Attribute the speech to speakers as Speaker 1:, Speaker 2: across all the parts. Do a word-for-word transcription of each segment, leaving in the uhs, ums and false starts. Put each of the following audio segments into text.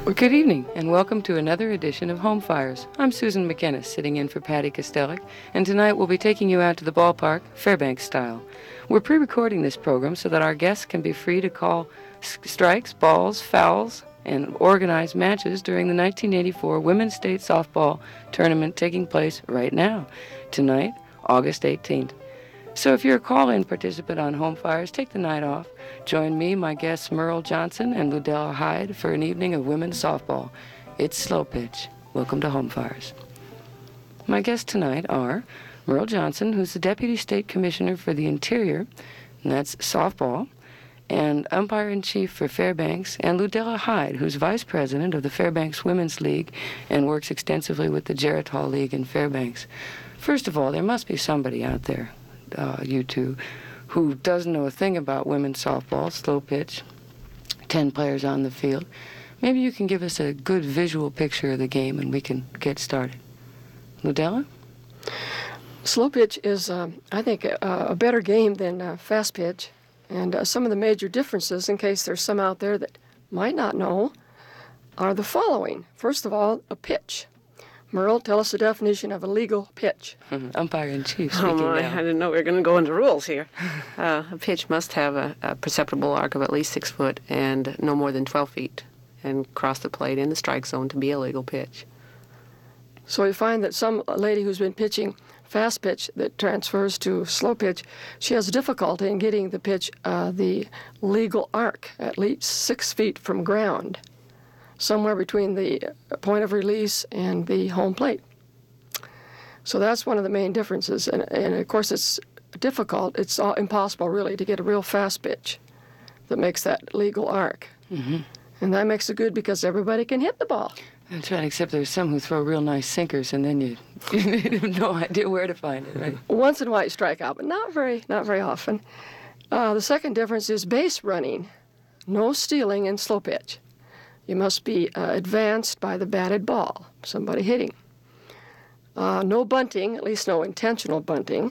Speaker 1: Well, good evening, and welcome to another edition of Home Fires. I'm Susan McInnes, sitting in for Patty Kostelik, and tonight we'll be taking you out to the ballpark, Fairbanks style. We're pre-recording this program so that our guests can be free to call strikes, balls, fouls, and organize matches during the nineteen eighty-four Women's State Softball Tournament taking place right now, tonight, August eighteenth. So if you're a call-in participant on Home Fires, take the night off. Join me, my guests Merle Johnson and Ludella Hyde for an evening of women's softball. It's slow pitch. Welcome to Home Fires. My guests tonight are Merle Johnson, who's the Deputy State Commissioner for the Interior, and that's softball, and umpire-in-chief for Fairbanks, and Ludella Hyde, who's vice president of the Fairbanks Women's League and works extensively with the Geritol League in Fairbanks. First of all, there must be somebody out there, uh, you two, who doesn't know a thing about women's softball, slow pitch, ten players on the field. Maybe you can give us a good visual picture of the game and we can get started. Ludella?
Speaker 2: Slow pitch is, uh, I think, a, a better game than uh, fast pitch. And uh, some of the major differences, in case there's some out there that might not know, are the following. First of all, a pitch. Merle, tell us the definition of a legal pitch.
Speaker 1: Umpire-in-chief.
Speaker 3: Oh, my, I didn't know we were going to go into rules here. Uh, a pitch must have a, a perceptible arc of at least six foot and no more than twelve feet, and cross the plate in the strike zone to be a legal pitch.
Speaker 2: So we find that some lady who's been pitching fast pitch that transfers to slow pitch, she has difficulty in getting the pitch uh, the legal arc, at least six feet from ground, somewhere between the point of release and the home plate. So that's one of the main differences. And, and of course, it's difficult. It's all impossible, really, to get a real fast pitch that makes that legal arc.
Speaker 1: Mm-hmm.
Speaker 2: And that makes it good because everybody can hit the ball.
Speaker 1: That's right, except there's some who throw real nice sinkers, and then you, you have no idea where to find it, right?
Speaker 2: Once in a while you strike out, but not very, not very often. Uh, the second difference is base running. No stealing in slow pitch. You must be uh, advanced by the batted ball, somebody hitting. Uh, no bunting, at least no intentional bunting.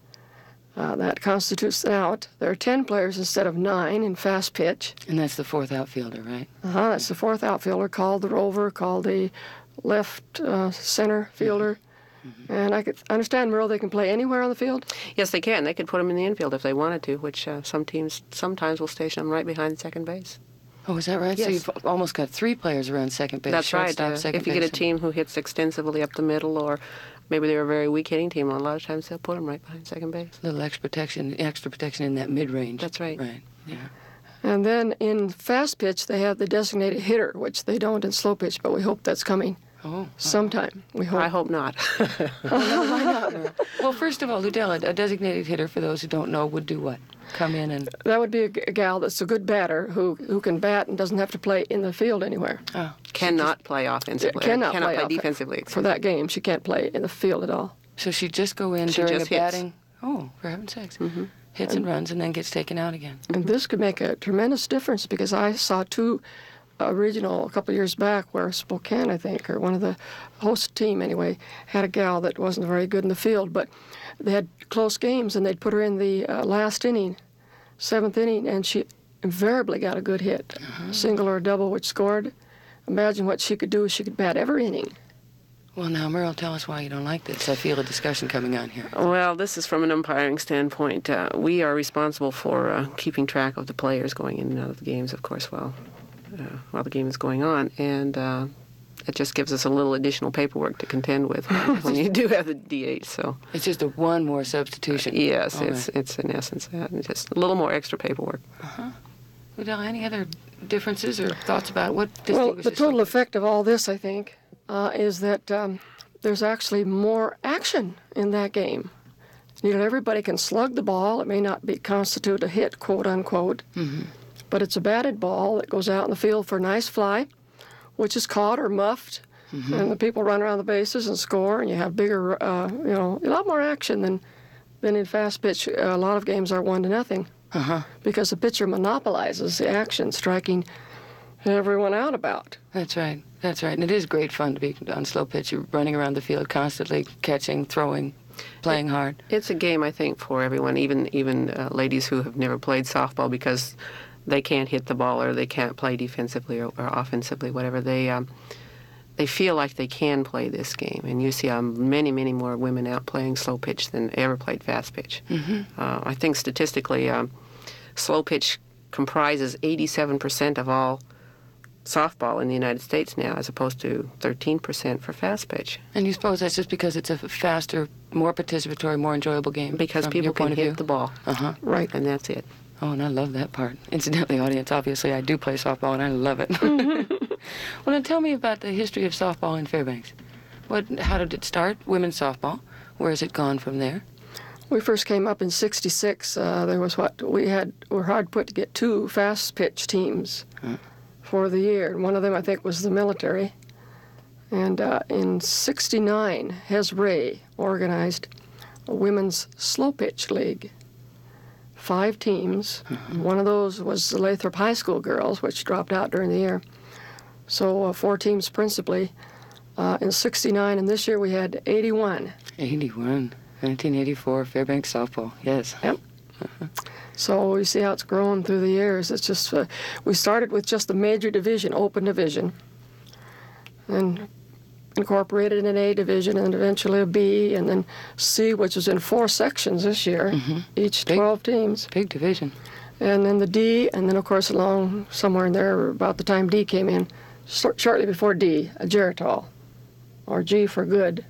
Speaker 2: Uh, that constitutes an out. There are ten players instead of nine in fast pitch.
Speaker 1: And that's the fourth outfielder, right?
Speaker 2: Uh-huh, that's the fourth outfielder, called the rover, called the left uh, center fielder. Mm-hmm. And I could understand, Merle, they can play anywhere on the field?
Speaker 3: Yes, they can. They could put them in the infield if they wanted to, which uh, some teams sometimes will station them right behind second base.
Speaker 1: Oh, is that right?
Speaker 3: Yes.
Speaker 1: So you've almost got three players around second base.
Speaker 3: That's right. Uh,
Speaker 1: second
Speaker 3: if you
Speaker 1: base.
Speaker 3: get a team who hits extensively up the middle, or maybe they're a very weak hitting team, a lot of times they'll put them right behind second base.
Speaker 1: A little extra protection, extra protection in that mid-range.
Speaker 3: That's right.
Speaker 1: Right, yeah.
Speaker 2: And then in fast pitch, they have the designated hitter, which they don't in slow pitch, but we hope that's coming
Speaker 1: Oh.
Speaker 2: sometime. We hope.
Speaker 3: I hope not.
Speaker 1: Well, why not, Merle? Well, first of all, Ludella, a designated hitter, for those who don't know, would do what? Come in and...
Speaker 2: That would be a, g- a gal that's a good batter who who can bat and doesn't have to play in the field anywhere.
Speaker 1: Oh.
Speaker 3: Cannot play offensively.
Speaker 2: Cannot,
Speaker 3: cannot
Speaker 2: play,
Speaker 3: play
Speaker 2: off-
Speaker 3: defensively.
Speaker 2: For that game, she can't play in the field at all.
Speaker 1: So she'd just go in
Speaker 3: She
Speaker 1: during
Speaker 3: just
Speaker 1: a
Speaker 3: hits.
Speaker 1: batting... Oh, for heaven's sakes.
Speaker 3: Mm-hmm.
Speaker 1: Hits and runs and then gets taken out again.
Speaker 2: And this could make a tremendous difference because I saw two uh, regional a couple of years back where Spokane, I think, or one of the host team anyway, had a gal that wasn't very good in the field, but they had close games and they'd put her in the uh, last inning, seventh inning, and she invariably got a good hit,
Speaker 1: Uh-huh.
Speaker 2: a single or a double, which scored. Imagine what she could do. She could bat every inning.
Speaker 1: Well, now, Merle, tell us why you don't like this. I feel a discussion coming on here.
Speaker 3: Well, this is from an umpiring standpoint. Uh, we are responsible for uh, keeping track of the players going in and out of the games, of course, while, uh, while the game is going on. And uh, it just gives us a little additional paperwork to contend with when, when you do have the D H. So
Speaker 1: It's just a one more substitution.
Speaker 3: yes,
Speaker 1: All
Speaker 3: it's
Speaker 1: right.
Speaker 3: it's in essence that. It's just a little more extra paperwork.
Speaker 1: Uh-huh. Ludella, any other differences or thoughts about what
Speaker 2: Well,
Speaker 1: distinguishes...
Speaker 2: the total effect of all this, I think, uh, is that um, there's actually more action in that game. You know, everybody can slug the ball. It may not be constitute a hit, quote unquote,
Speaker 1: Mm-hmm.
Speaker 2: but it's a batted ball that goes out in the field for a nice fly, which is caught or muffed,
Speaker 1: Mm-hmm.
Speaker 2: and the people run around the bases and score, and you have bigger, uh, you know, a lot more action than than in fast pitch. A lot of games are one to nothing
Speaker 1: Uh-huh.
Speaker 2: because the pitcher monopolizes the action, striking everyone out about.
Speaker 1: That's right. That's right. And it is great fun to be on slow pitch. You're running around the field constantly, catching, throwing, playing hard.
Speaker 3: It's a game, I think, for everyone, even even uh, ladies who have never played softball, because they can't hit the ball or they can't play defensively or, or offensively, whatever. They um, they feel like they can play this game, and you see um, many, many more women out playing slow pitch than ever played fast pitch. Mm-hmm. Uh, I think statistically, um, slow pitch comprises eighty-seven percent of all softball in the United States now, as opposed to thirteen percent for fast pitch.
Speaker 1: And you suppose that's just because it's a faster, more participatory, more enjoyable game?
Speaker 3: Because people
Speaker 1: your
Speaker 3: can
Speaker 1: point of
Speaker 3: hit
Speaker 1: view?
Speaker 3: the ball.
Speaker 1: Uh-huh.
Speaker 3: Right. And that's it.
Speaker 1: Oh, and I love that part. Incidentally, audience, obviously I do play softball, and I love it. Well, now tell me about the history of softball in Fairbanks. What? How did it start? Women's softball. Where has it gone from there?
Speaker 2: We first came up in sixty-six. Uh, there was what we had. We were hard put to get two fast pitch teams huh. for the year. And one of them, I think, was the military. And uh, in sixty-nine, Hez Ray organized a women's slow pitch league. Five teams. Mm-hmm. One of those was the Lathrop High School girls, which dropped out during the year. So uh, four teams principally. Uh, in sixty-nine, and this year we had eighty-one.
Speaker 1: eighty-one. nineteen eighty-four, Fairbanks softball, yes.
Speaker 2: Yep. Uh-huh. So you see how it's grown through the years. It's just, uh, we started with just the major division, open division, and incorporated an A division, and eventually a B, and then C, which was in four sections this year, mm-hmm. each
Speaker 1: big,
Speaker 2: twelve teams.
Speaker 1: Big division.
Speaker 2: And then the D, and then, of course, along somewhere in there, about the time D came in, so, shortly before D, a Geritol, or G for good.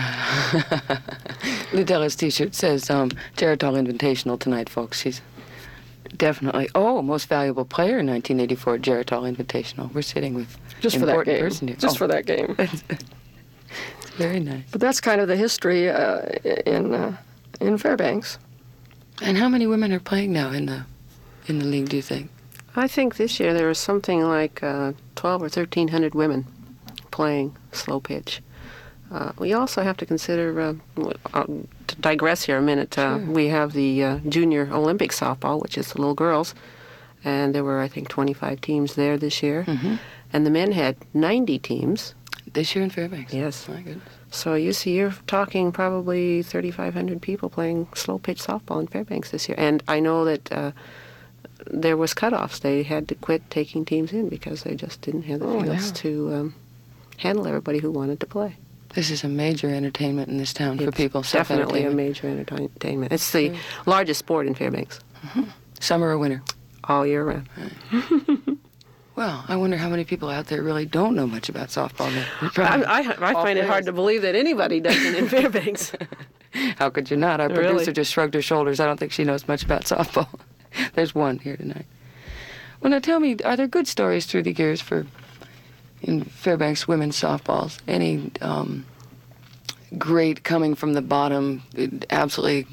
Speaker 1: Ludella's T-shirt says um, Geritol Invitational tonight, folks. She's definitely, oh, most valuable player in nineteen eighty-four Geritol Invitational. We're sitting with
Speaker 2: just for that game.
Speaker 1: Person here.
Speaker 2: Just
Speaker 1: oh.
Speaker 2: for that game.
Speaker 1: It's very nice.
Speaker 2: But that's kind of the history uh, in uh, in Fairbanks.
Speaker 1: And how many women are playing now in the in the league? Do you think?
Speaker 3: I think this year there was something like uh, twelve or thirteen hundred women playing slow pitch. Uh, we also have to consider, uh, uh, to digress here a minute, uh, sure. we have the uh, Junior Olympic softball, which is the little girls, and there were, I think, twenty-five teams there this year. Mm-hmm. And the men had ninety teams.
Speaker 1: This year in Fairbanks?
Speaker 3: Yes.
Speaker 1: My goodness.
Speaker 3: So you see, you're talking probably thirty-five hundred people playing slow pitch softball in Fairbanks this year. And I know that uh, there was cutoffs. They had to quit taking teams in because they just didn't have the
Speaker 2: oh,
Speaker 3: fields
Speaker 2: yeah.
Speaker 3: to um, handle everybody who wanted to play.
Speaker 1: This is a major entertainment in this town
Speaker 3: it's
Speaker 1: for people.
Speaker 3: Definitely a major entertainment. It's the right. largest sport in Fairbanks.
Speaker 1: Mm-hmm. Summer or winter?
Speaker 3: All year round.
Speaker 1: Right. Well, I wonder how many people out there really don't know much about softball now.
Speaker 3: I, I, I find it hard to believe that anybody doesn't in Fairbanks.
Speaker 1: How could you not? Our
Speaker 3: really?
Speaker 1: producer just shrugged her shoulders. I don't think she knows much about softball. There's one here tonight. Well, now tell me, are there good stories through the years for in Fairbanks women's softballs? Any um, great coming from the bottom, absolutely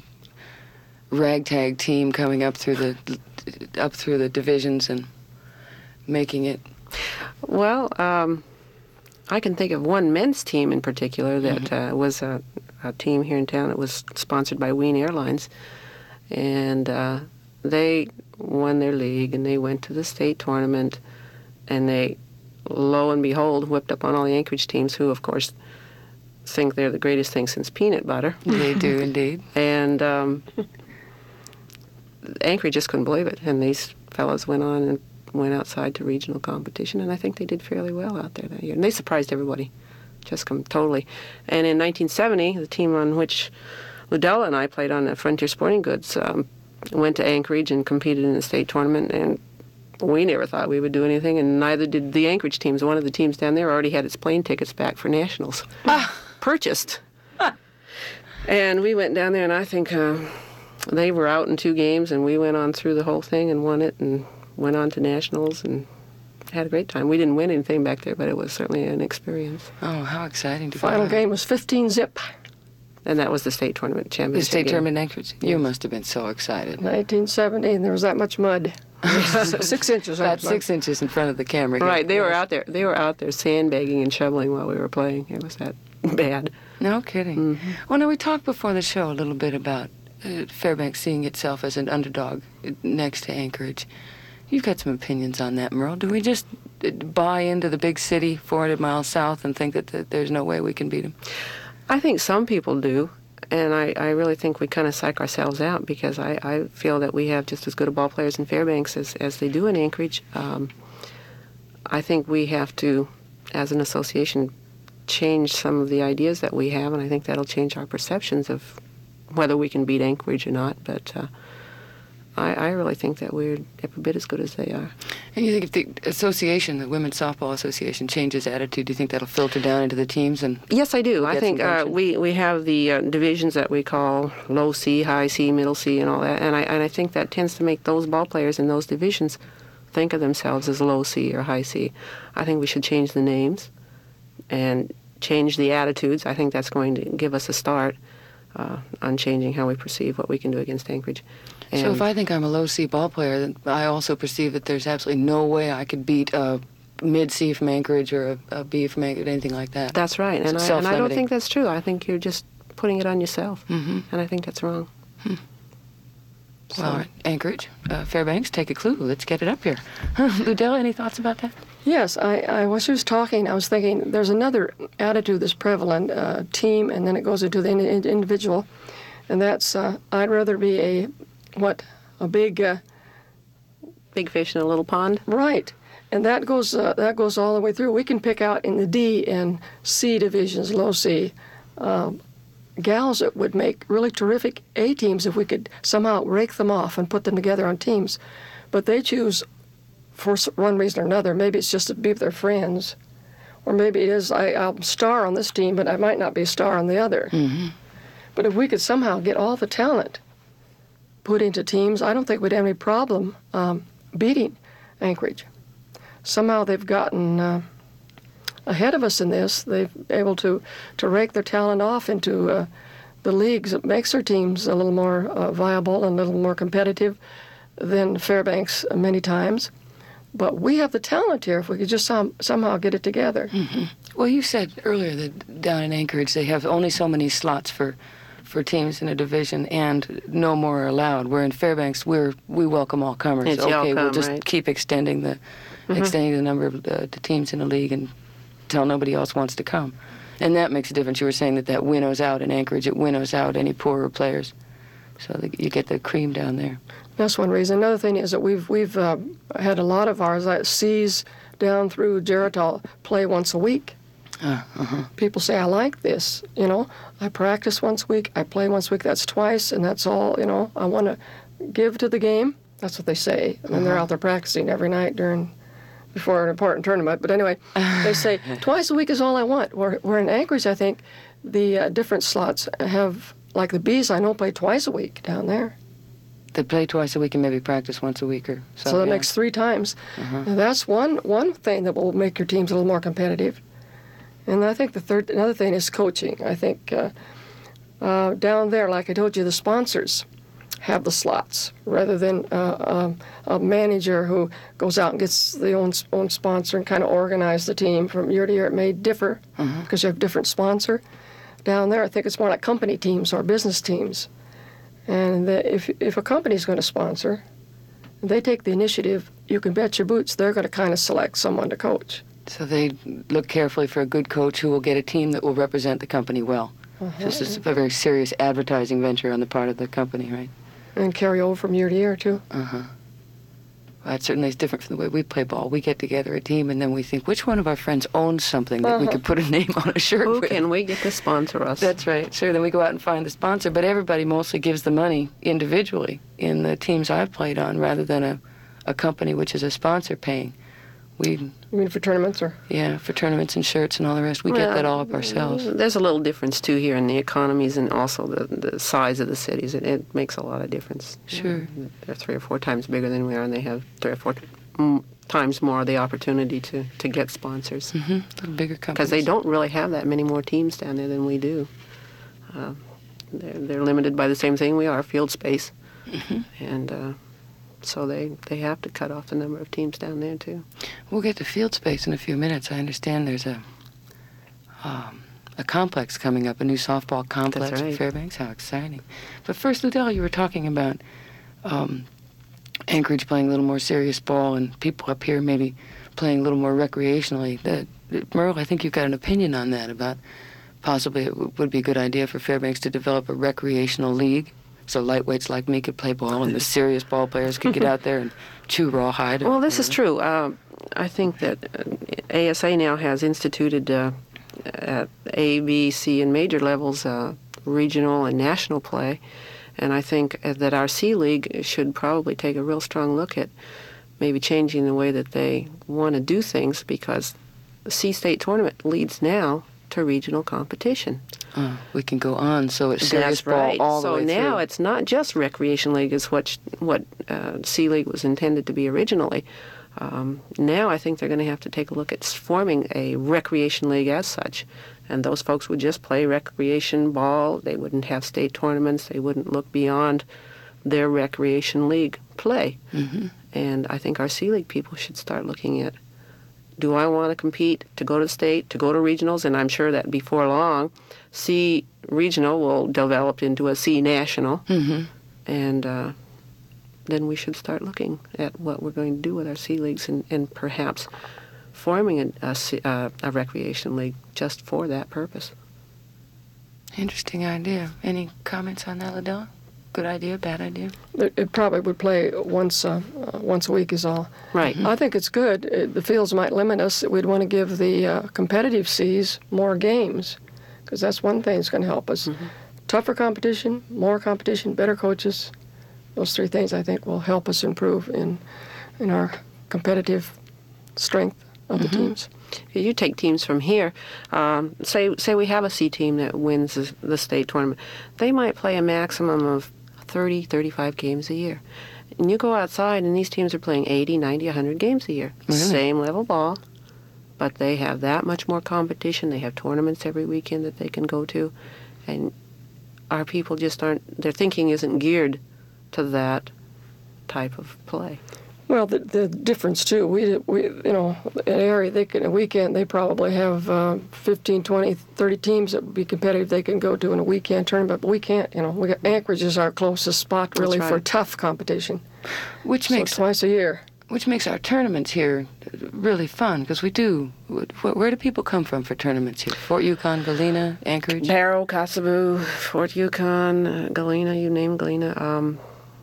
Speaker 1: ragtag team coming up through the up through the divisions and making it?
Speaker 3: Well, um, I can think of one men's team in particular that mm-hmm. uh, was a, a team here in town. It was sponsored by Wien Airlines, and uh, they won their league, and they went to the state tournament, and they, lo and behold, whipped up on all the Anchorage teams, who, of course, think they're the greatest thing since peanut butter.
Speaker 1: They do, indeed.
Speaker 3: And um, Anchorage just couldn't believe it, and these fellows went on and went outside to regional competition, and I think they did fairly well out there that year. And they surprised everybody, just come totally. And in nineteen seventy, the team on which Ludella and I played on at Frontier Sporting Goods um, went to Anchorage and competed in the state tournament, and we never thought we would do anything, and neither did the Anchorage teams. One of the teams down there already had its plane tickets back for nationals. Ah. Purchased. Ah. And we went down there, and I think uh, they were out in two games, and we went on through the whole thing and won it and went on to nationals and had a great time. We didn't win anything back there, but it was certainly an experience.
Speaker 1: Oh, how exciting to
Speaker 2: Final game was fifteen zip.
Speaker 3: And that was the state tournament championship.
Speaker 1: The state
Speaker 3: game.
Speaker 1: tournament in Anchorage? You must have been so excited.
Speaker 2: nineteen seventy, and there was that much mud. Six inches.
Speaker 1: About six inches in front of the camera. Here.
Speaker 3: Right, they were out there. They were out there sandbagging and shoveling while we were playing. It was that bad.
Speaker 1: No kidding. Mm-hmm. Well, now we talked before the show a little bit about uh, Fairbanks seeing itself as an underdog next to Anchorage. You've got some opinions on that, Merle. Do we just buy into the big city four hundred miles south and think that th- there's no way we can beat them?
Speaker 3: I think some people do. and I, I really think we kind of psych ourselves out because I, I feel that we have just as good a ball players in Fairbanks as, as they do in Anchorage. Um, I think we have to, as an association, change some of the ideas that we have, and I think that'll change our perceptions of whether we can beat Anchorage or not. But uh, I, I really think that we're every bit as good as they are.
Speaker 1: And you think if the association, the Women's Softball Association, changes attitude, do you think that'll filter down into the teams? And
Speaker 3: yes, I do.
Speaker 1: we'll
Speaker 3: I think uh, we, we have the uh, divisions that we call low C, high C, middle C, and all that, and I and I think that tends to make those ball players in those divisions think of themselves as low C or high C. I think we should change the names and change the attitudes. I think that's going to give us a start uh, on changing how we perceive what we can do against Anchorage. And
Speaker 1: so if I think I'm a low C ball player, then I also perceive that there's absolutely no way I could beat a mid C from Anchorage or a, a B from Anchorage, anything like that.
Speaker 3: That's right, and I, and I don't think that's true. I think you're just putting it on yourself,
Speaker 1: mm-hmm.
Speaker 3: and I think that's wrong.
Speaker 1: Hmm. So. All right, Anchorage, uh, Fairbanks, take a clue. Let's get it up here. Ludella, any thoughts about that?
Speaker 2: Yes, I, I was just talking, I was thinking there's another attitude that's prevalent, uh, team, and then it goes into the in, in, individual, and that's uh, I'd rather be a, what, a big... Uh,
Speaker 3: big fish in a little pond?
Speaker 2: Right, and that goes uh, that goes all the way through. We can pick out in the D and C divisions, low C, uh, gals that would make really terrific A teams if we could somehow rake them off and put them together on teams, but they choose for one reason or another. Maybe it's just to be with their friends, or maybe it is I, I'm a star on this team, but I might not be a star on the other.
Speaker 1: Mm-hmm.
Speaker 2: But if we could somehow get all the talent put into teams, I don't think we'd have any problem um, beating Anchorage. Somehow they've gotten uh, ahead of us in this. They've been able to, to rake their talent off into uh, the leagues. It makes their teams a little more uh, viable and a little more competitive than Fairbanks uh, many times. But we have the talent here if we could just some, somehow get it together.
Speaker 1: Mm-hmm. Well, you said earlier that down in Anchorage they have only so many slots for for teams in a division and no more are allowed. Where in Fairbanks, we're we welcome all comers.
Speaker 3: It's
Speaker 1: okay,
Speaker 3: all come,
Speaker 1: we'll just
Speaker 3: right?
Speaker 1: keep extending the mm-hmm. extending the number of uh, the teams in the league until nobody else wants to come. And that makes a difference. You were saying that that winnows out in Anchorage. It winnows out any poorer players. So that you get the cream down there.
Speaker 2: That's one reason. Another thing is that we've we've uh, had a lot of ours like C's down through Geritol play once a week.
Speaker 1: Uh, uh-huh.
Speaker 2: People say, I like this. You know, I practice once a week. I play once a week. That's twice, and that's all. You know, I want to give to the game. That's what they say. And uh-huh. they're out there practicing every night during before an important tournament. But anyway, they say twice a week is all I want. Where, where in Anchorage, I think the uh, different slots have, like the Bees, I know play twice a week down there.
Speaker 1: They play twice a week and maybe practice once a week or so.
Speaker 2: So that
Speaker 1: yeah.
Speaker 2: makes three times.
Speaker 1: Uh-huh.
Speaker 2: And that's one one thing that will make your teams a little more competitive. And I think the third, another thing is coaching. I think uh, uh, down there, like I told you, the sponsors have the slots rather than uh, a, a manager who goes out and gets the own own sponsor and kind of organize the team from year to year. It may differ
Speaker 1: uh-huh.
Speaker 2: because you have different sponsor. Down there, I think it's more like company teams or business teams. And the, if if a company's going to sponsor, they take the initiative, you can bet your boots they're going to kind of select someone to coach.
Speaker 1: So they look carefully for a good coach who will get a team that will represent the company well.
Speaker 2: Uh-huh.
Speaker 1: This is a very serious advertising venture on the part of the company, right?
Speaker 2: And carry over from year to year, too.
Speaker 1: Uh-huh. Well, that certainly is different from the way we play ball. We get together a team, and then we think, which one of our friends owns something that
Speaker 2: uh-huh.
Speaker 1: we could put a name on a shirt
Speaker 3: Who
Speaker 1: with?
Speaker 3: can we get to sponsor us?
Speaker 1: That's right. Sure, then we go out and find the sponsor, but everybody mostly gives the money individually in the teams I've played on rather than a, a company which is a sponsor paying. We,
Speaker 2: You mean for tournaments or?
Speaker 1: yeah, for tournaments and shirts and all the rest. We
Speaker 3: Well,
Speaker 1: get that all up ourselves.
Speaker 3: There's a little difference, too, here in the economies and also the, the size of the cities. It, it makes a lot of difference.
Speaker 1: Sure.
Speaker 3: They're three or four times bigger than we are, and they have three or four mm, times more the opportunity to, to get sponsors.
Speaker 1: Mm-hmm. Little bigger companies.
Speaker 3: Because they don't really have that many more teams down there than we do. Uh, they're, they're limited by the same thing we are, field space.
Speaker 1: Mm-hmm.
Speaker 3: And uh, so they, they have to cut off the number of teams down there, too.
Speaker 1: We'll get to field space in a few minutes. I understand there's a um, a complex coming up, a new softball complex
Speaker 3: That's right.
Speaker 1: in Fairbanks. How exciting. But first, Ludella, you were talking about um, Anchorage playing a little more serious ball and people up here maybe playing a little more recreationally. That, Merle, I think you've got an opinion on that about possibly it w- would be a good idea for Fairbanks to develop a recreational league, so lightweights like me could play ball and the serious ball players could get out there and chew rawhide.
Speaker 3: Well, this is true. Uh, I think that uh, A S A now has instituted uh, at A, B, C, and major levels uh, regional and national play, and I think that our C League should probably take a real strong look at maybe changing the way that they want to do things, because the C State tournament leads now to regional competition.
Speaker 1: Uh, we can go on, so it's serious
Speaker 3: That's
Speaker 1: ball
Speaker 3: right.
Speaker 1: all
Speaker 3: so
Speaker 1: the way
Speaker 3: now
Speaker 1: through.
Speaker 3: it's not just recreation league is what what uh, C League was intended to be originally. Um, now I think they're going to have to take a look at forming a recreation league as such, and those folks would just play recreation ball. They wouldn't have state tournaments. They wouldn't look beyond their recreation league play.
Speaker 1: Mm-hmm.
Speaker 3: And I think our C League people should start looking at, do I want to compete to go to state, to go to regionals? And I'm sure that before long, C regional will develop into a C national.
Speaker 1: Mm-hmm.
Speaker 3: And uh, then we should start looking at what we're going to do with our C leagues, and, and perhaps forming a, a, C- uh, a recreation league just for that purpose.
Speaker 1: Interesting idea. Any comments on that, Ladella? Good idea, bad idea?
Speaker 2: It, it probably would play once uh, uh, once a week is all.
Speaker 3: Right.
Speaker 2: I think it's good. It, the fields might limit us. We'd want to give the uh, competitive Cs more games, because that's one thing that's going to help us.
Speaker 3: Mm-hmm.
Speaker 2: Tougher competition, more competition, better coaches. Those three things, I think, will help us improve in in our competitive strength of the
Speaker 3: Mm-hmm.
Speaker 2: teams.
Speaker 3: You take teams from here. Um, say say we have a C team that wins the, the state tournament. They might play a maximum of thirty, thirty-five games a year. And you go outside, and these teams are playing eighty, ninety, one hundred games a year.
Speaker 1: Really?
Speaker 3: Same level ball, but they have that much more competition. They have tournaments every weekend that they can go to. And our people just aren't, their thinking isn't geared to that type of play.
Speaker 2: Well, the the difference too, we we you know, an area they can a weekend they probably have uh, fifteen, twenty, thirty teams that would be competitive they can go to in a weekend tournament, but we can't. You know, we got Anchorage is our closest spot really
Speaker 3: That's
Speaker 2: for
Speaker 3: right.
Speaker 2: tough competition.
Speaker 1: Which
Speaker 2: So
Speaker 1: makes
Speaker 2: twice a year.
Speaker 1: which makes our tournaments here really fun, because we do. Wh- Where do people come from for tournaments here? Fort Yukon, Galena, Anchorage?
Speaker 3: Barrow, Kotzebue, Fort Yukon, uh, Galena, you name Galena, um,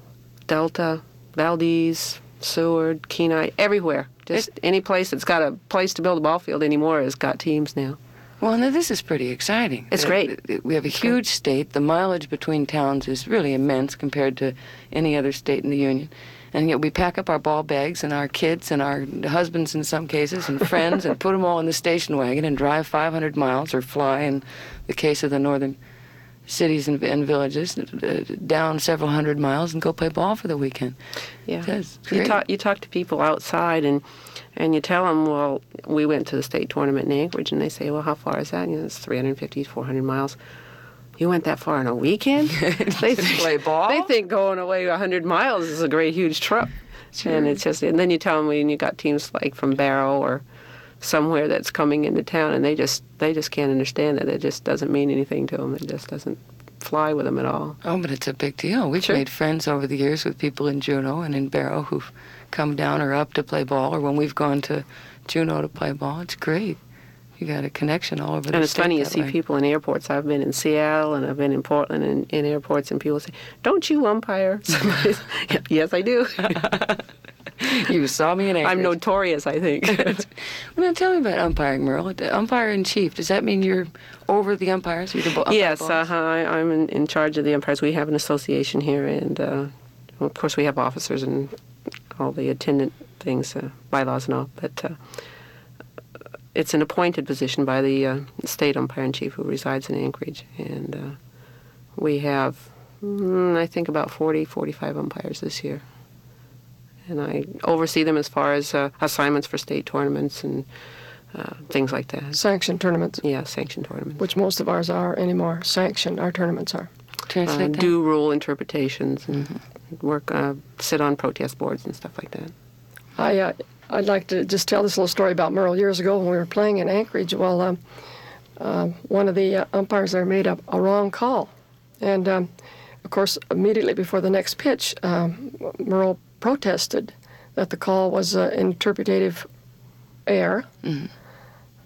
Speaker 3: Delta, Valdez, Seward, Kenai, everywhere. Just
Speaker 1: It-
Speaker 3: any place that's got a place to build a ball field anymore has got teams now.
Speaker 1: Well, now this is pretty exciting.
Speaker 3: It's
Speaker 1: Uh,
Speaker 3: great.
Speaker 1: uh, We have a huge state. The mileage between towns is really immense compared to any other state in the Union. And yet we pack up our ball bags and our kids and our husbands in some cases and friends and put them all in the station wagon and drive five hundred miles, or fly in the case of the northern cities and, and villages, uh, down several hundred miles and go play ball for the weekend.
Speaker 3: Yeah.
Speaker 1: That's
Speaker 3: You
Speaker 1: great.
Speaker 3: talk, you talk to people outside, and and you tell them, well, we went to the state tournament in Anchorage, and they say, well, how far is that? You know, it's three hundred fifty, four hundred miles. You went that far on a weekend? They
Speaker 1: To play ball?
Speaker 3: They think going away one hundred miles is a great, huge trip.
Speaker 1: Sure.
Speaker 3: And it's just, and then you tell them when you got teams like from Barrow or somewhere that's coming into town, and they just they just can't understand it. It just doesn't mean anything to them. It just doesn't fly with them at all.
Speaker 1: Oh, but it's a big deal. We've
Speaker 3: Sure.
Speaker 1: made friends over the years with people in Juneau and in Barrow who've come down or up to play ball, or when we've gone to Juneau to play ball. It's great. You got a connection all over the
Speaker 3: And it's
Speaker 1: state
Speaker 3: funny, you
Speaker 1: that
Speaker 3: see
Speaker 1: way.
Speaker 3: people in airports. I've been in Seattle and I've been in Portland and in airports, and people say, "Don't you umpire?" Somebody says, yes, I do.
Speaker 1: You saw me in Anchorage.
Speaker 3: I'm notorious, I think.
Speaker 1: Well, now tell me about umpiring, Merle. The umpire in chief. Does that mean you're over the umpires? You're the bo- umpire
Speaker 3: Yes,
Speaker 1: boss?
Speaker 3: uh-huh. I, I'm in, in charge of the umpires. We have an association here, and uh, of course we have officers and all the attendant things, uh, bylaws and all. But uh, it's an appointed position by the uh, state umpire in chief who resides in Anchorage, and uh, we have, mm, I think, about forty, forty-five umpires this year. And I oversee them as far as uh, assignments for state tournaments and uh, things like that.
Speaker 2: Sanctioned tournaments,
Speaker 3: Yeah, sanctioned tournaments.
Speaker 2: which most of ours are anymore. Sanctioned, our tournaments are.
Speaker 3: uh,
Speaker 1: Translate that.
Speaker 3: do rule interpretations and work, uh, sit on protest boards and stuff like that.
Speaker 2: I, uh, I'd like to just tell this little story about Merle. Years ago when we were playing in Anchorage, well, um, uh, one of the uh, umpires there made a, a wrong call. And, um, of course, immediately before the next pitch, um, Merle protested that the call was an interpretative error.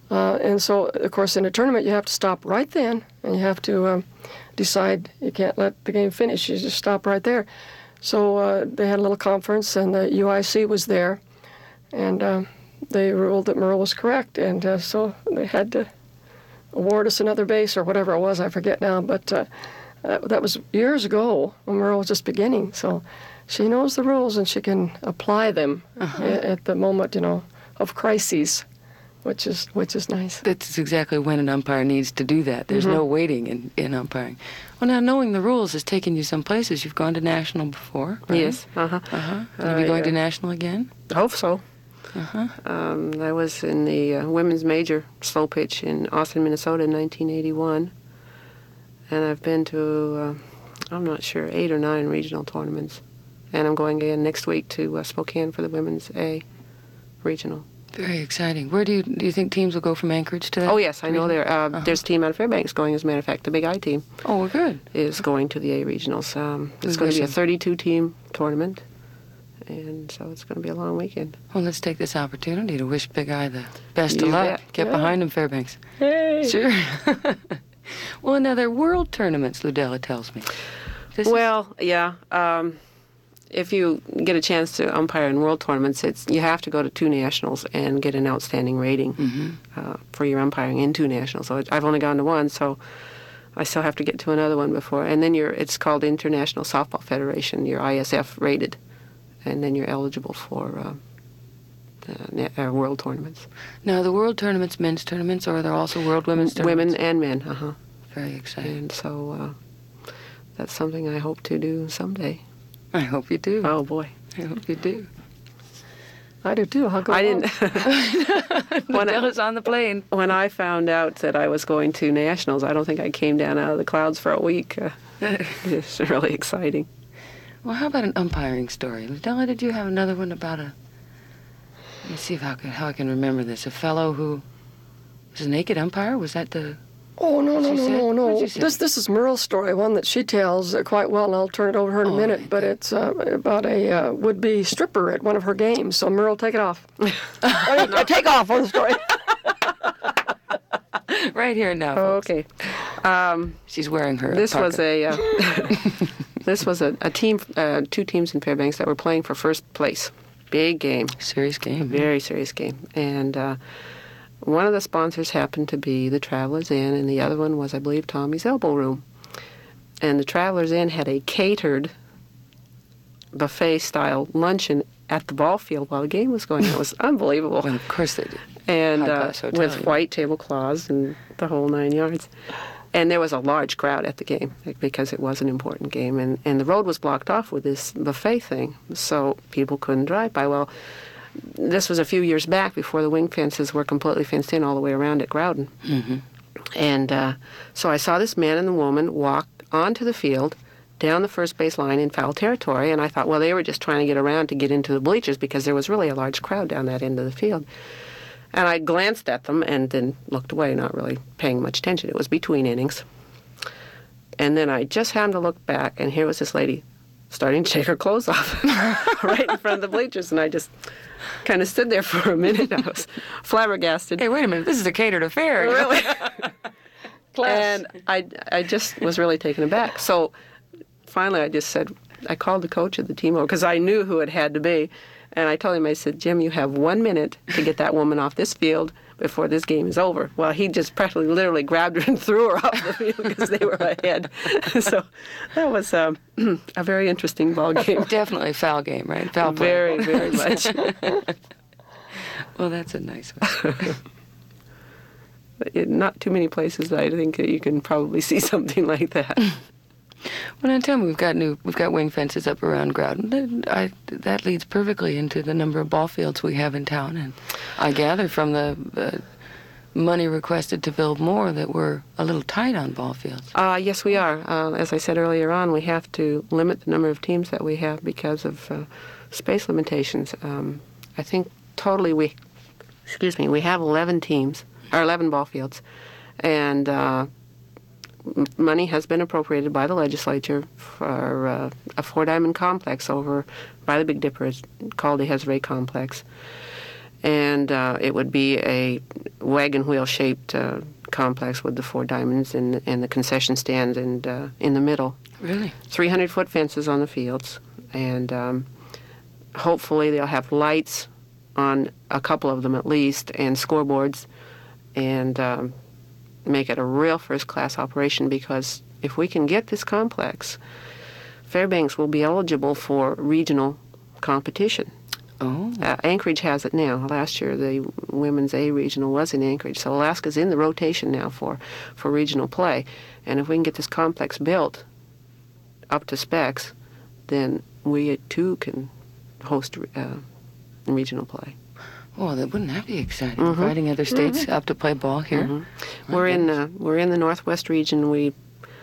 Speaker 2: Uh, and so, of course, in a tournament, you have to stop right then, and you have to um, decide you can't let the game finish. You just stop right there. So uh, they had a little conference, and the U I C was there, and uh, they ruled that Merle was correct, and uh, so they had to award us another base or whatever it was. I forget now, but uh, that, that was years ago when Merle was just beginning. So she knows the rules, and she can apply them uh-huh. at, at the moment, you know, of crises. Which is which is nice.
Speaker 1: That's exactly when an umpire needs to do that. There's mm-hmm. no waiting in, in umpiring. Well, now, knowing the rules has taken you some places. You've gone to national before, right?
Speaker 3: Yes. Uh-huh.
Speaker 1: Uh-huh. Are you uh, going yeah. to national again?
Speaker 3: I hope so.
Speaker 1: Uh-huh.
Speaker 3: Um, I was in the uh, women's major slow pitch in Austin, Minnesota in nineteen eighty-one. And I've been to, uh, I'm not sure, eight or nine regional tournaments. And I'm going again next week to uh, Spokane for the women's A regional.
Speaker 1: Very exciting. Where do you do you think teams will go from Anchorage to that?
Speaker 3: Oh, yes, I know there. Uh,
Speaker 1: uh-huh.
Speaker 3: There's a team out of Fairbanks going, as a matter of fact. The Big I team.
Speaker 1: Oh, well, good.
Speaker 3: Is going to the A regionals. Um, it's going to be a thirty-two team tournament, and so it's going to be a long weekend.
Speaker 1: Well, let's take this opportunity to wish Big I the best
Speaker 3: you
Speaker 1: of luck.
Speaker 3: Bet.
Speaker 1: Get
Speaker 2: yeah.
Speaker 1: behind him, Fairbanks.
Speaker 2: Hey.
Speaker 1: Sure. Well, now there are world tournaments, Ludella tells me. This
Speaker 3: well, is... yeah. Um, If you get a chance to umpire in world tournaments, it's you have to go to two nationals and get an outstanding rating
Speaker 1: mm-hmm.
Speaker 3: uh, for your umpiring in two nationals. So I've only gone to one, so I still have to get to another one before. And then you're it's called International Softball Federation. You're I S F rated, and then you're eligible for uh, uh, uh, world tournaments.
Speaker 1: Now, the world tournaments, men's tournaments, or are there also world women's tournaments?
Speaker 3: Women and men. Uh huh.
Speaker 1: Very exciting.
Speaker 3: And so uh, that's something I hope to do someday.
Speaker 1: I hope you do.
Speaker 3: Oh, boy.
Speaker 1: I hope you do.
Speaker 2: I do, too. I'll go
Speaker 3: I didn't...
Speaker 1: when I was on the plane.
Speaker 3: When I found out that I was going to nationals, I don't think I came down out of the clouds for a week. Uh, it's really exciting.
Speaker 1: Well, how about an umpiring story? Ludella, did you have another one about a... Let me see if I can, how I can remember this. A fellow who was a naked umpire? Was that the...
Speaker 2: Oh, no, no, no, no, no.
Speaker 1: This
Speaker 2: this is Merle's story, one that she tells uh, quite well, and I'll turn it over to her in
Speaker 1: oh,
Speaker 2: a minute,
Speaker 1: right.
Speaker 2: but it's uh, about a uh, would-be stripper at one of her games. So, Merle, take it off. I mean, take off on the story.
Speaker 1: Right here now,
Speaker 3: Oh,
Speaker 1: folks.
Speaker 3: okay. Um,
Speaker 1: She's wearing her
Speaker 3: This
Speaker 1: parka.
Speaker 3: was a... Uh, this was a, a team, uh, two teams in Fairbanks that were playing for first place. Big game.
Speaker 1: Serious game.
Speaker 3: Very serious game. And... Uh, One of the sponsors happened to be the Travelers Inn, and the other one was, I believe, Tommy's Elbow Room. And the Travelers Inn had a catered buffet-style luncheon at the ball field while the game was going on. It was unbelievable.
Speaker 1: Well, of course they did.
Speaker 3: And uh,
Speaker 1: High-class hotel,
Speaker 3: with
Speaker 1: yeah.
Speaker 3: white tablecloths and the whole nine yards. And there was a large crowd at the game because it was an important game. And, and the road was blocked off with this buffet thing, so people couldn't drive by. Well, this was a few years back before the wing fences were completely fenced in all the way around at Groudon.
Speaker 1: Mm-hmm.
Speaker 3: And uh, so I saw this man and the woman walk onto the field, down the first base line in foul territory, and I thought, well, they were just trying to get around to get into the bleachers because there was really a large crowd down that end of the field. And I glanced at them and then looked away, not really paying much attention. It was between innings. And then I just happened to look back, and here was this lady starting to take her clothes off right in front of the bleachers, and I just kind of stood there for a minute. I was flabbergasted.
Speaker 1: Hey, wait a minute. This is a catered affair.
Speaker 3: Really?
Speaker 2: Class.
Speaker 3: And I, I just was really taken aback. So finally I just said, I called the coach of the team over, because I knew who it had to be, and I told him, I said, Jim, you have one minute to get that woman off this field before this game is over. Well, he just practically literally grabbed her and threw her off the field because they were ahead. So that was um, a very interesting ball game.
Speaker 1: Definitely a foul game, right? Foul play.
Speaker 3: Very, very much.
Speaker 1: Well, that's a nice one.
Speaker 3: It, not too many places I think that you can probably see something like that.
Speaker 1: Well, now tell me, we've got new, we've got wing fences up around Groudon. That, I, that leads perfectly into the number of ball fields we have in town, and I gather from the uh, money requested to build more that we're a little tight on ball fields.
Speaker 3: Uh, yes, we are. Uh, as I said earlier on, we have to limit the number of teams that we have because of uh, space limitations. Um, I think totally we, excuse me, we have eleven teams, or eleven ball fields, and uh, money has been appropriated by the legislature for uh, a four-diamond complex over by the Big Dipper. It's called the Hesray Complex. and uh, it would be a wagon wheel shaped uh, complex with the four diamonds and and the concession stand and uh, in the middle.
Speaker 1: Really?
Speaker 3: three hundred foot fences on the fields, and um, hopefully they'll have lights on a couple of them at least, and scoreboards, and um, make it a real first-class operation, because if we can get this complex, Fairbanks will be eligible for regional competition.
Speaker 1: Oh.
Speaker 3: Uh, Anchorage has it now. Last year, the women's A regional was in Anchorage, so Alaska's in the rotation now for, for regional play. And if we can get this complex built up to specs, then we too can host uh, regional play.
Speaker 1: Well, that wouldn't that be exciting?
Speaker 3: Mm-hmm.
Speaker 1: Inviting other states
Speaker 3: Mm-hmm.
Speaker 1: up to play ball here.
Speaker 3: Mm-hmm. We're in uh, we're in the Northwest region. We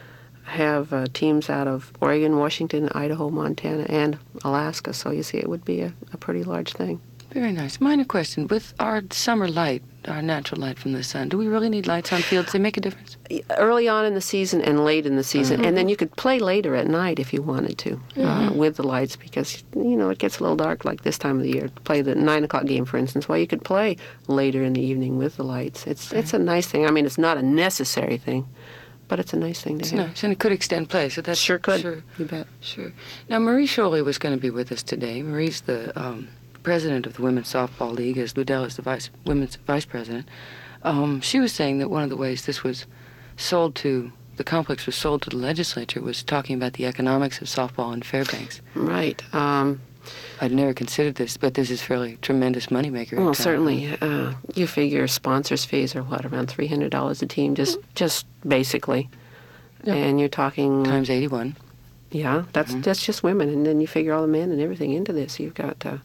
Speaker 3: have uh, teams out of Oregon, Washington, Idaho, Montana, and Alaska. So you see, it would be a, a pretty large thing.
Speaker 1: Very nice. Minor question: with our summer light, our natural light from the sun, do we really need lights on fields? They make a difference.
Speaker 3: Early on in the season and late in the season,
Speaker 1: Mm-hmm.
Speaker 3: and then you could play later at night if you wanted to, uh,
Speaker 1: Mm-hmm.
Speaker 3: with the lights, because you know it gets a little dark like this time of the year. Play the nine o'clock game, for instance. Well, you could play later in the evening with the lights. It's it's a nice thing. I mean, it's not a necessary thing, but it's a nice thing to
Speaker 1: It's
Speaker 3: have.
Speaker 1: nice, and it could extend play. So that's
Speaker 3: Sure could.
Speaker 1: Sure,
Speaker 3: You bet.
Speaker 1: sure. Now, Marie Sholey was going to be with us today. Marie's the um, president of the Women's Softball League, as Ludell is the vice women's vice president. Um, she was saying that one of the ways this was sold to, the complex was sold to the legislature, was talking about the economics of softball in Fairbanks.
Speaker 3: Right. Um,
Speaker 1: I'd never considered this, but this is fairly tremendous moneymaker.
Speaker 3: well, certainly. Uh, you figure sponsors' fees are what, around three hundred dollars a team, just just basically.
Speaker 2: Yep.
Speaker 3: And you're talking
Speaker 1: Times eighty-one.
Speaker 3: Yeah, that's
Speaker 1: Mhm.
Speaker 3: that's just women, and then you figure all the men and everything into this. You've got uh,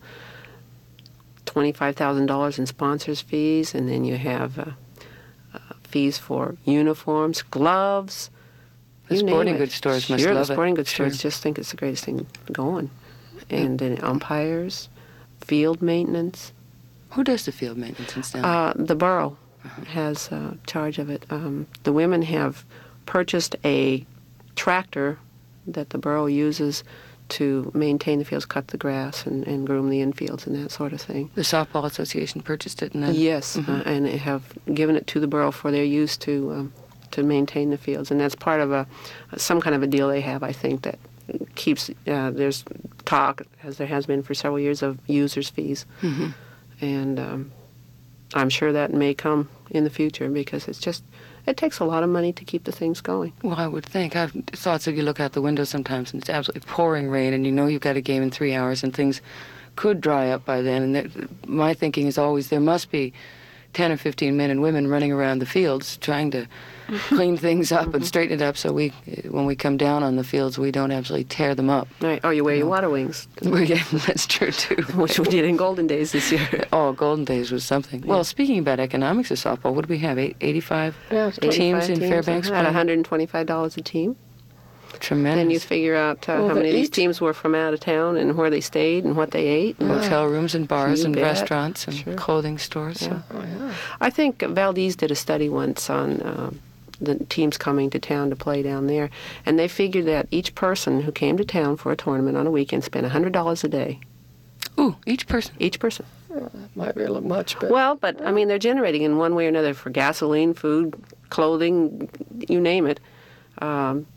Speaker 3: twenty-five thousand dollars in sponsors' fees, and then you have uh, uh, fees for uniforms, gloves.
Speaker 1: The
Speaker 3: you name
Speaker 1: sporting
Speaker 3: it.
Speaker 1: goods stores must
Speaker 3: sure,
Speaker 1: love
Speaker 3: the
Speaker 1: it.
Speaker 3: sporting goods
Speaker 1: Sure.
Speaker 3: stores just think it's the greatest thing going. And then umpires, field maintenance.
Speaker 1: Who does the field maintenance in Stanley?
Speaker 3: Uh, the borough has uh, charge of it. Um, the women have purchased a tractor that the borough uses to maintain the fields, cut the grass, and, and groom the infields and that sort of thing.
Speaker 1: the Softball Association purchased it, and then
Speaker 3: Yes, uh, and they have given it to the borough for their use to um, to maintain the fields, and that's part of a some kind of a deal they have, I think, that keeps uh, there's talk, as there has been for several years, of users' fees,
Speaker 1: Mhm.
Speaker 3: and um, I'm sure that may come in the future, because it's just it takes a lot of money to keep the things going.
Speaker 1: Well, I would think. I've thoughts of you look out the window sometimes and it's absolutely pouring rain, and you know you've got a game in three hours, and things could dry up by then. And there, my thinking is always there must be ten or fifteen men and women running around the fields trying to clean things up and straighten it up, so we, when we come down on the fields, we don't absolutely tear them up.
Speaker 3: Right. Oh, you wear your
Speaker 1: No.
Speaker 3: water wings,
Speaker 1: Well, yeah, that's true too.
Speaker 3: which we did in Golden Days this year.
Speaker 1: Oh, Golden Days was something. Well, speaking about economics of softball, what do we have? Eight, eighty-five
Speaker 2: Yeah, it's
Speaker 1: teams in
Speaker 3: eighty-five
Speaker 1: Fairbanks
Speaker 3: at
Speaker 1: playing?
Speaker 3: one hundred twenty-five dollars a team.
Speaker 1: Tremendous.
Speaker 3: Then you figure out uh,
Speaker 2: Well,
Speaker 3: how
Speaker 2: they
Speaker 3: many of these
Speaker 2: eat.
Speaker 3: teams were from out of town and where they stayed and what they ate. And
Speaker 1: Hotel rooms and bars
Speaker 3: You
Speaker 1: and
Speaker 3: bet.
Speaker 1: restaurants and
Speaker 3: Sure.
Speaker 1: clothing stores.
Speaker 3: Yeah.
Speaker 1: So.
Speaker 2: Oh, yeah.
Speaker 3: I think Valdez did a study once on um, the teams coming to town to play down there, and they figured that each person who came to town for a tournament on a weekend spent one hundred dollars a day.
Speaker 1: Ooh, each person.
Speaker 3: Each person.
Speaker 2: Might be a little much, but
Speaker 3: Well, but I mean, they're generating in one way or another for gasoline, food, clothing, you name it, um,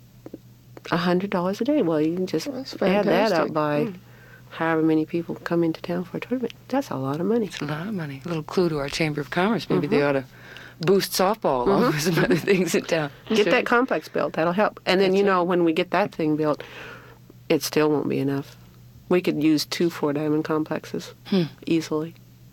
Speaker 3: one hundred dollars a day. Well, you can just
Speaker 2: That's
Speaker 3: add that
Speaker 2: fantastic.
Speaker 3: up by
Speaker 2: Mm.
Speaker 3: however many people come into town for a tournament. That's a lot of money.
Speaker 1: It's a lot of money. A little clue to our Chamber of Commerce. Maybe they ought to boost softball along with some other things in town.
Speaker 3: Get
Speaker 1: Sure.
Speaker 3: that complex built. That'll help. And then,
Speaker 1: That's
Speaker 3: you know, when we get that thing built, it still won't be enough. We could use two Four Diamond complexes
Speaker 1: Hmm.
Speaker 3: easily.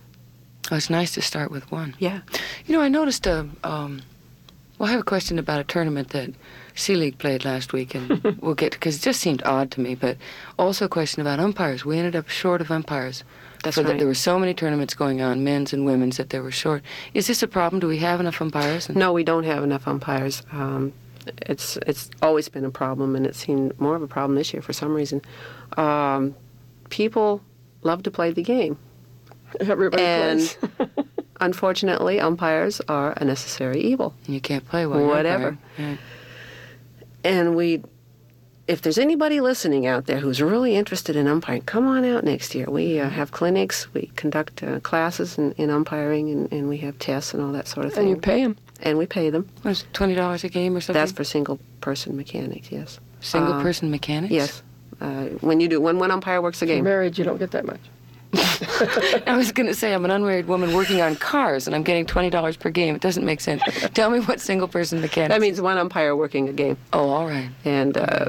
Speaker 1: Oh, it's nice to start with one.
Speaker 3: Yeah.
Speaker 1: You know, I noticed a. Um, well, I have a question about a tournament that Sea League played last week, and we'll get because it just seemed odd to me. But also a question about umpires. We ended up short of umpires.
Speaker 3: That's
Speaker 1: For the-
Speaker 3: right.
Speaker 1: there were so many tournaments going on, men's and women's, that they were short. Is this a problem? Do we have enough umpires? And
Speaker 3: No, we don't have enough umpires. Um, it's it's always been a problem, and it seemed more of a problem this year for some reason. Um, people love to play the game.
Speaker 2: everybody
Speaker 3: And
Speaker 2: plays.
Speaker 3: unfortunately, umpires are a necessary evil.
Speaker 1: you can't play while you're
Speaker 3: Whatever.
Speaker 1: umpiring. Right.
Speaker 3: And we if there's anybody listening out there who's really interested in umpiring, come on out next year. We uh, have clinics, we conduct uh, classes in, in umpiring, and, and we have tests and all that sort of thing.
Speaker 2: And you pay them.
Speaker 3: And we pay them.
Speaker 1: Was it twenty dollars a game or something?
Speaker 3: That's for single-person mechanics, yes.
Speaker 1: Single-person uh, mechanics?
Speaker 3: Yes. Uh, when you do, when one umpire works a
Speaker 2: If
Speaker 3: game.
Speaker 2: you're married, you don't get that much.
Speaker 1: I was going to say I'm an unmarried woman working on cars, and I'm getting twenty dollars per game. It doesn't make sense. Tell me what single-person mechanics.
Speaker 3: That means one umpire working a game.
Speaker 1: Oh, all right.
Speaker 3: And uh,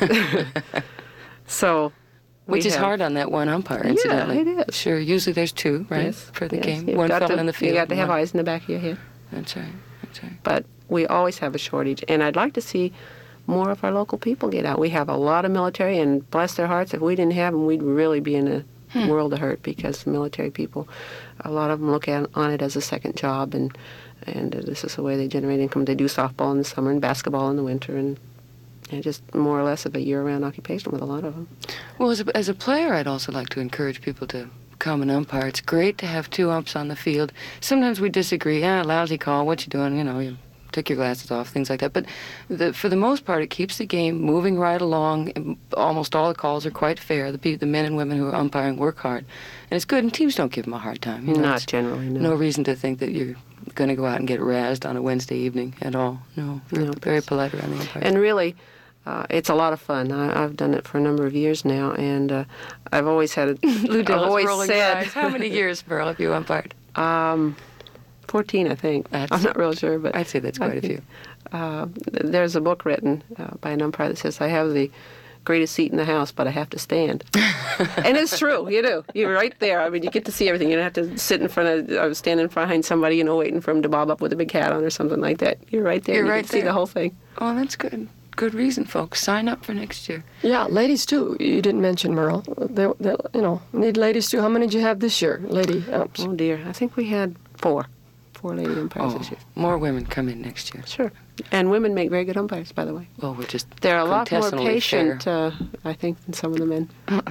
Speaker 3: so...
Speaker 1: Which is
Speaker 3: have,
Speaker 1: hard on that one umpire, incidentally.
Speaker 3: Yeah, it is.
Speaker 1: Sure, usually there's two, right,
Speaker 3: yes,
Speaker 1: for the
Speaker 3: yes.
Speaker 1: game.
Speaker 3: You've
Speaker 1: One
Speaker 3: got
Speaker 1: fellow
Speaker 3: to,
Speaker 1: in the field.
Speaker 3: You got to have
Speaker 1: one.
Speaker 3: eyes in the back of your head.
Speaker 1: That's right. That's right.
Speaker 3: But we always have a shortage, and I'd like to see more of our local people get out. We have a lot of military, and bless their hearts, if we didn't have them, we'd really be in a hmm. world of hurt, because the military people, a lot of them look at on it as a second job, and and this is the way they generate income. They do softball in the summer and basketball in the winter, and, and just more or less of a year-round occupation with a lot of them.
Speaker 1: Well, as a, as a player, I'd also like to encourage people to come and umpire. It's great to have two umps on the field. Sometimes we disagree. Yeah, lousy call. What you doing? You know, you take your glasses off, things like that. But the, for the most part, it keeps the game moving right along. Almost all the calls are quite fair. The pe- the men and women who are umpiring work hard, and it's good. And teams don't give them a hard time. You know,
Speaker 3: Not generally, no.
Speaker 1: No reason to think that you're going to go out and get razzed on a Wednesday evening at all. No,
Speaker 3: no
Speaker 1: very polite around the umpires.
Speaker 3: And really, uh, it's a lot of fun. I, I've done it for a number of years now, and uh, I've always had. A,
Speaker 1: Lou
Speaker 3: I've always
Speaker 1: rolling
Speaker 3: said,
Speaker 1: eyes. How many years, Merle, have you umpired?
Speaker 3: Um, fourteen, I think.
Speaker 1: That's,
Speaker 3: I'm not real sure, but
Speaker 1: I'd say that's quite a few.
Speaker 3: Uh, there's a book written uh, by an umpire that says, "I have the greatest seat in the house, but I have to stand." And it's true. You do. You're right there. I mean, you get to see everything. You don't have to sit in front of, or stand in behind somebody, you know, waiting for him to bob up with a big hat on or something like that. You're right there.
Speaker 1: You're
Speaker 3: you
Speaker 1: right
Speaker 3: can
Speaker 1: there.
Speaker 3: see the whole thing.
Speaker 1: Oh, that's good. Good reason, folks. Sign up for next year.
Speaker 2: Yeah, ladies too. You didn't mention Merle. They, they, you know, need ladies too. How many did you have this year, lady umps?
Speaker 3: Oh dear, I think we had four, four lady umpires
Speaker 1: Oh,
Speaker 3: this year.
Speaker 1: more women come in next year.
Speaker 3: Sure, and women make very good umpires, by the way.
Speaker 1: Well, we're just
Speaker 3: They're a lot more
Speaker 1: quintessentially
Speaker 3: patient,
Speaker 1: fair.
Speaker 3: uh, I think, than some of the men.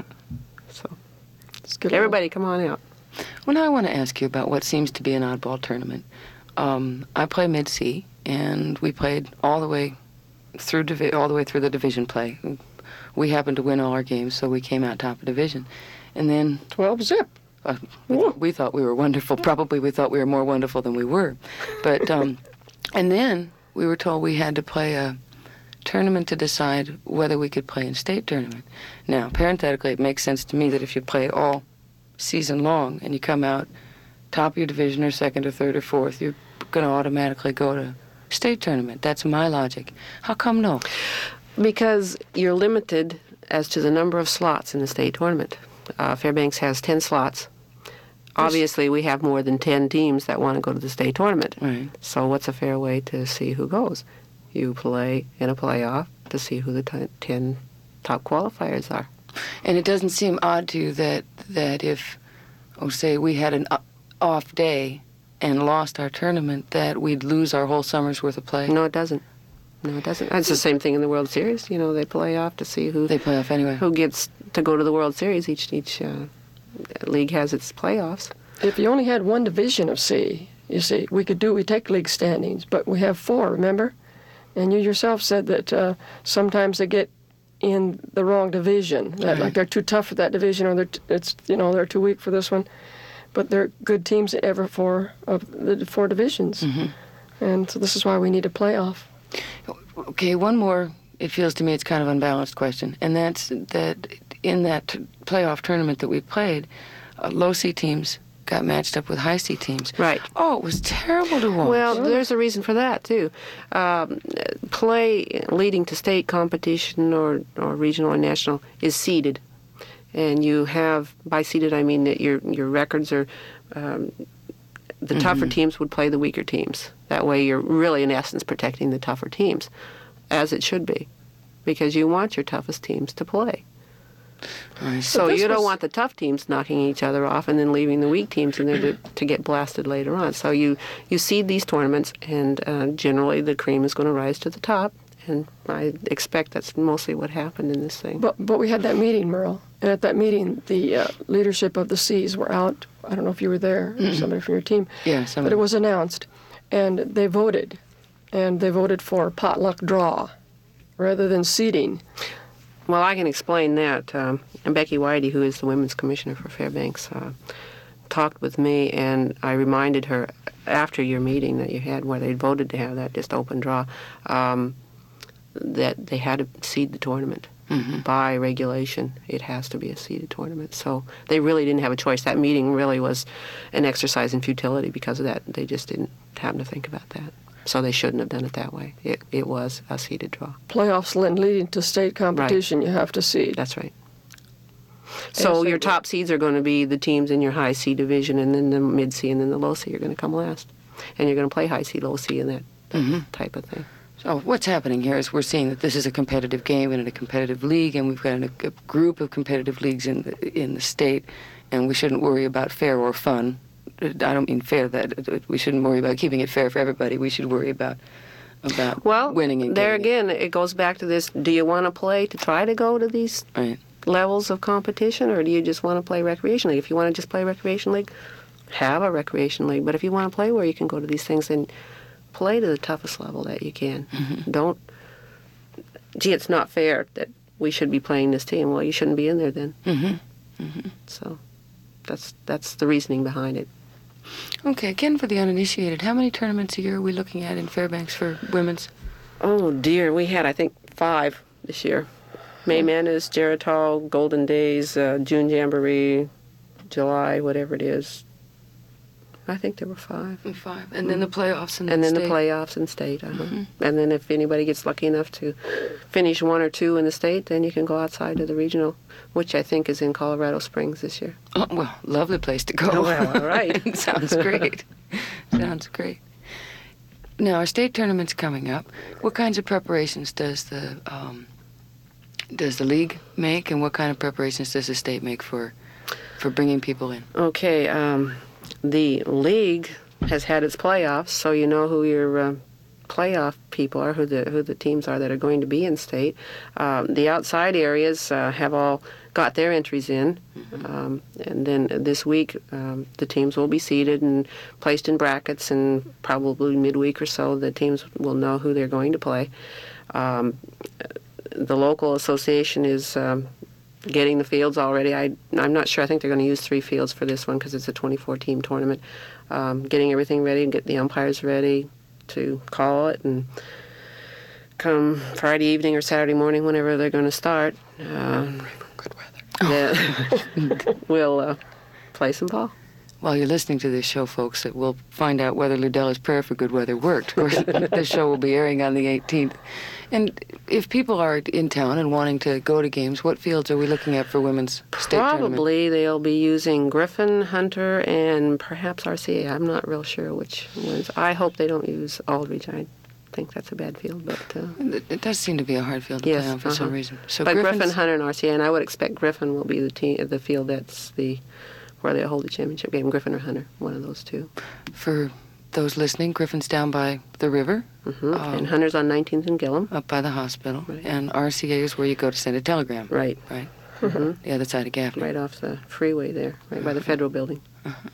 Speaker 3: So,
Speaker 2: It's good.
Speaker 3: everybody, come on out.
Speaker 1: Well, now I want to ask you about what seems to be an oddball tournament. Um, I play mid-C, and we played all the way through divi- all the way through the division play. We happened to win all our games, so we came out top of division. And then
Speaker 2: twelve zip.
Speaker 1: uh, we, th- we thought we were wonderful. Probably we thought we were more wonderful than we were. But um, and then we were told we had to play a tournament to decide whether we could play in state tournament. Now, parenthetically, it makes sense to me that if you play all season long and you come out top of your division or second or third or fourth, you're going to automatically go to state tournament. That's my logic. How come no?
Speaker 3: Because you're limited as to the number of slots in the state tournament. Uh, Fairbanks has ten slots. Obviously, we have more than ten teams that want to go to the state tournament.
Speaker 1: Right.
Speaker 3: So what's a fair way to see who goes? You play in a playoff to see who the t- ten top qualifiers are.
Speaker 1: And it doesn't seem odd to you that, that if, oh, say we had an o- off day and lost our tournament, that we'd lose our whole summer's worth of play?
Speaker 3: No, it doesn't. No, it doesn't. It's the same thing in the World Series. You know, they play off to see who
Speaker 1: They play off anyway.
Speaker 3: who gets to go to the World Series. Each each uh, league has its playoffs.
Speaker 2: If you only had one division of C, you see, we could do, we take league standings, but we have four, remember? And you yourself said that uh, sometimes they get in the wrong division, that
Speaker 1: Right.
Speaker 2: like they're too tough for that division, or they're t- it's you know they're too weak for this one. But they're good teams at every four of the four divisions,
Speaker 1: Mm-hmm.
Speaker 2: and so this is why we need a playoff.
Speaker 1: Okay, one more, it feels to me it's kind of unbalanced question, and that's that in that t- playoff tournament that we played, uh, low C teams got matched up with high C teams.
Speaker 3: Right.
Speaker 1: Oh, it was terrible to watch.
Speaker 3: Well, there's a reason for that, too. Um, play leading to state competition or, or regional or national is seeded. And you have, by seeded, I mean that your your records are, um, the
Speaker 1: Mm-hmm.
Speaker 3: tougher teams would play the weaker teams. That way you're really, in essence, protecting the tougher teams, as it should be, because you want your toughest teams to play.
Speaker 1: I see.
Speaker 3: So
Speaker 2: this
Speaker 3: you don't
Speaker 2: was-
Speaker 3: want the tough teams knocking each other off and then leaving the weak teams in there to, to get blasted later on. So you, you seed these tournaments, and uh, generally the cream is going to rise to the top. And I expect that's mostly what happened in this thing.
Speaker 2: But but we had that meeting, Merle, and at that meeting, the uh, leadership of the C's were out. I don't know if you were there, or somebody from your team.
Speaker 1: Yeah, some
Speaker 2: But it was announced, and they voted, and they voted for potluck draw rather than seeding.
Speaker 3: Well, I can explain that. Um, and Becky Whitey, who is the women's commissioner for Fairbanks, uh, talked with me, and I reminded her after your meeting that you had where they voted to have that just open draw, um, that they had to seed the tournament. Mm-hmm. By regulation, it has to be a seeded tournament. So they really didn't have a choice. That meeting really was an exercise in futility because of that. They just didn't happen to think about that. So they shouldn't have done it that way. It it was a seeded draw.
Speaker 2: Playoffs leading to state competition, right. You have to seed.
Speaker 3: That's right. So, so your top seeds are going to be the teams in your high C division, and then the mid C, and then the low C are going to come last. And you're going to play high C, low C, and that mm-hmm. type of thing.
Speaker 1: So what's happening here is we're seeing that this is a competitive game and in a competitive league, and we've got a, a group of competitive leagues in the, in the state, and we shouldn't worry about fair or fun. I don't mean fair that we shouldn't worry about keeping it fair for everybody. We should worry about about
Speaker 3: well,
Speaker 1: winning and
Speaker 3: there
Speaker 1: getting
Speaker 3: again, it. it goes back to this: do you want to play to try to go to these
Speaker 1: right.
Speaker 3: levels of competition, or do you just want to play recreation league? If you want to just play recreation league, have a recreation league. But if you want to play where you can go to these things, then play to the toughest level that you can. Mm-hmm. Don't, gee, it's not fair that we should be playing this team. Well, you shouldn't be in there then. Mm-hmm. Mm-hmm. So that's that's the reasoning behind it.
Speaker 1: Okay, again, for the uninitiated, how many tournaments a year are we looking at in Fairbanks for women's?
Speaker 3: Oh, dear. We had, I think, five this year. May Madness, Geritol, Golden Days, uh, June Jamboree, July, whatever it is. I think there were five.
Speaker 1: And five. And mm-hmm. then the playoffs in
Speaker 3: And then
Speaker 1: state.
Speaker 3: the playoffs in state. Uh-huh.
Speaker 1: Mm-hmm.
Speaker 3: And then if anybody gets lucky enough to finish one or two in the state, then you can go outside to the regional, which I think is in Colorado Springs this year.
Speaker 1: Oh, well, lovely place to go.
Speaker 3: Oh, well, all right.
Speaker 1: Sounds great. Sounds great. Now, our state tournament's coming up. What kinds of preparations does the um, does the league make, and what kind of preparations does the state make for for bringing people in?
Speaker 3: Okay, um... the league has had its playoffs, so you know who your uh, playoff people are, who the who the teams are that are going to be in state. Um, the outside areas uh, have all got their entries in, mm-hmm. um, and then this week um, the teams will be seeded and placed in brackets, and probably midweek or so the teams will know who they're going to play. Um, the local association is Um, getting the fields already. I, I'm not sure. I think they're going to use three fields for this one because it's a twenty-four team tournament. Um, getting everything ready and get the umpires ready to call it. And come Friday evening or Saturday morning, whenever they're going to start, uh,
Speaker 1: good weather.
Speaker 3: we'll uh, play some ball.
Speaker 1: While you're listening to this show, folks, we'll find out whether Ludella's prayer for good weather worked. Of course, this show will be airing on the eighteenth. And if people are in town and wanting to go to games, what fields are we looking at for women's state tournament?
Speaker 3: Probably they'll be using Griffin, Hunter, and perhaps R C A. I'm not real sure which ones. I hope they don't use Aldridge. I think that's a bad field, but uh,
Speaker 1: it, it does seem to be a hard field to
Speaker 3: yes,
Speaker 1: play on for
Speaker 3: uh-huh.
Speaker 1: some reason. So
Speaker 3: but
Speaker 1: Griffin's...
Speaker 3: Griffin, Hunter, and R C A, and I would expect Griffin will be the team, the field that's the where they hold the championship game. Griffin or Hunter, one of those two.
Speaker 1: For those listening, Griffin's down by the river.
Speaker 3: Mm-hmm.
Speaker 1: Um,
Speaker 3: and Hunter's on nineteenth and Gillum.
Speaker 1: Up by the hospital.
Speaker 3: Right.
Speaker 1: And R C A is where you go to send a telegram.
Speaker 3: Right.
Speaker 1: Right.
Speaker 3: Mm-hmm.
Speaker 1: The other side of Gaffney.
Speaker 3: Right off the freeway there, right uh-huh. by the Federal Building.
Speaker 1: Uh-huh.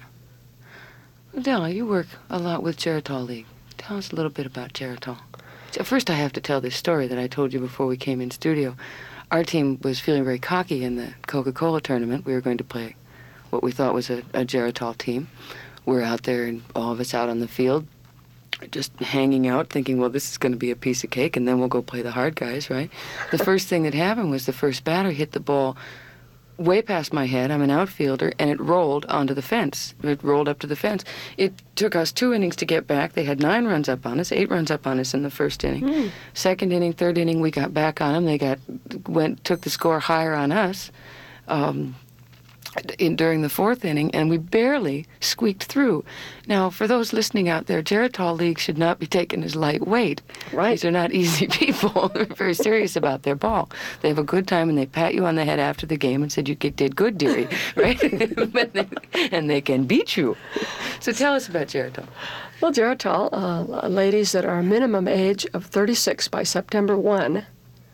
Speaker 1: Della, you work a lot with Geritol League. Tell us a little bit about Geritol. First, I have to tell this story that I told you before we came in studio. Our team was feeling very cocky in the Coca-Cola tournament. We were going to play what we thought was a, a Geritol team. We're out there, and all of us out on the field, just hanging out, thinking, well, this is going to be a piece of cake, and then we'll go play the hard guys, right? The first thing that happened was the first batter hit the ball way past my head. I'm an outfielder, and it rolled onto the fence. It rolled up to the fence. It took us two innings to get back. They had nine runs up on us, eight runs up on us in the first inning. Mm. Second inning, third inning, we got back on them. They got went took the score higher on us. Um, In, during the fourth inning, and we barely squeaked through. Now, for those listening out there, Geritol League should not be taken as lightweight.
Speaker 3: Right.
Speaker 1: These are not easy people. They're very serious about their ball. They have a good time, and they pat you on the head after the game and said, you did good, dearie, right? But they, and they can beat you. So tell us about Geritol.
Speaker 2: Well, Geritol, uh, ladies that are minimum age of thirty-six by September first,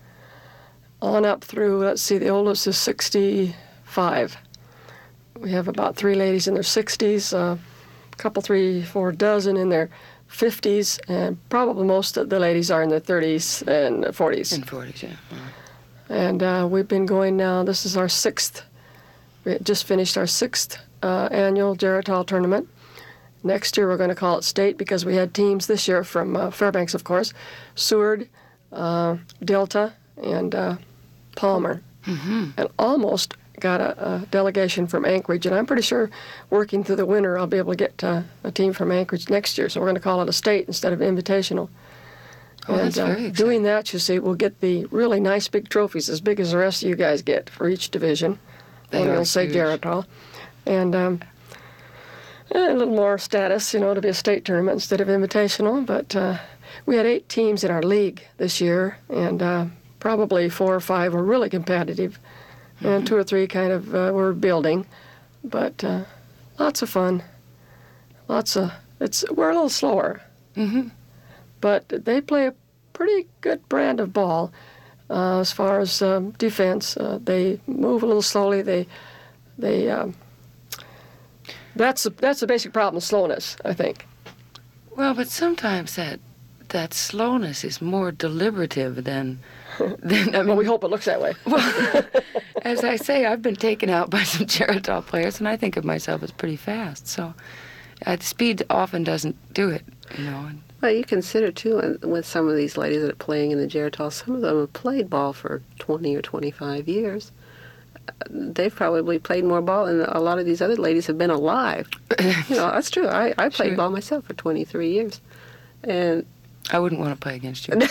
Speaker 2: on up through, let's see, the oldest is sixty-five. We have about three ladies in their sixties, a uh, couple, three, four dozen in their fifties, and probably most of the ladies are in their thirties and forties.
Speaker 1: And forties, yeah.
Speaker 2: And uh, we've been going now, this is our sixth, we just finished our sixth uh, annual Geritol tournament. Next year we're going to call it state because we had teams this year from uh, Fairbanks, of course, Seward, uh, Delta, and uh, Palmer.
Speaker 1: Mm-hmm.
Speaker 2: And almost got a, a delegation from Anchorage. And I'm pretty sure working through the winter I'll be able to get uh, a team from Anchorage next year. So we're going to call it a state instead of invitational.
Speaker 1: Oh,
Speaker 2: and
Speaker 1: that's very exciting.
Speaker 2: Doing that, you see, we'll get the really nice big trophies, as big as the rest of you guys get for each division.
Speaker 1: They
Speaker 2: and
Speaker 1: are
Speaker 2: we'll say
Speaker 1: huge.
Speaker 2: Geritol. And um, a little more status, you know, to be a state tournament instead of invitational. But uh, we had eight teams in our league this year, and uh, probably four or five were really competitive, mm-hmm. and two or three kind of uh, were building. But uh, lots of fun. Lots of, it's, we're a little slower.
Speaker 1: Mm-hmm.
Speaker 2: But they play a pretty good brand of ball uh, as far as um, defense. Uh, they move a little slowly. They, they. Um, that's the, that's the basic problem: slowness, I think.
Speaker 1: Well, but sometimes that that slowness is more deliberative than than I mean.
Speaker 2: Well, we hope it looks that way.
Speaker 1: Well, as I say, I've been taken out by some Geritol players, and I think of myself as pretty fast. So, uh, speed often doesn't do it, you know. And,
Speaker 3: well, you consider, too, uh, with some of these ladies that are playing in the Geritol, some of them have played ball for twenty or twenty-five years. Uh, they've probably played more ball, and a lot of these other ladies have been alive. You know, that's true. I, I played
Speaker 1: Sure.
Speaker 3: ball myself for twenty-three years. And
Speaker 1: I wouldn't want to play against you.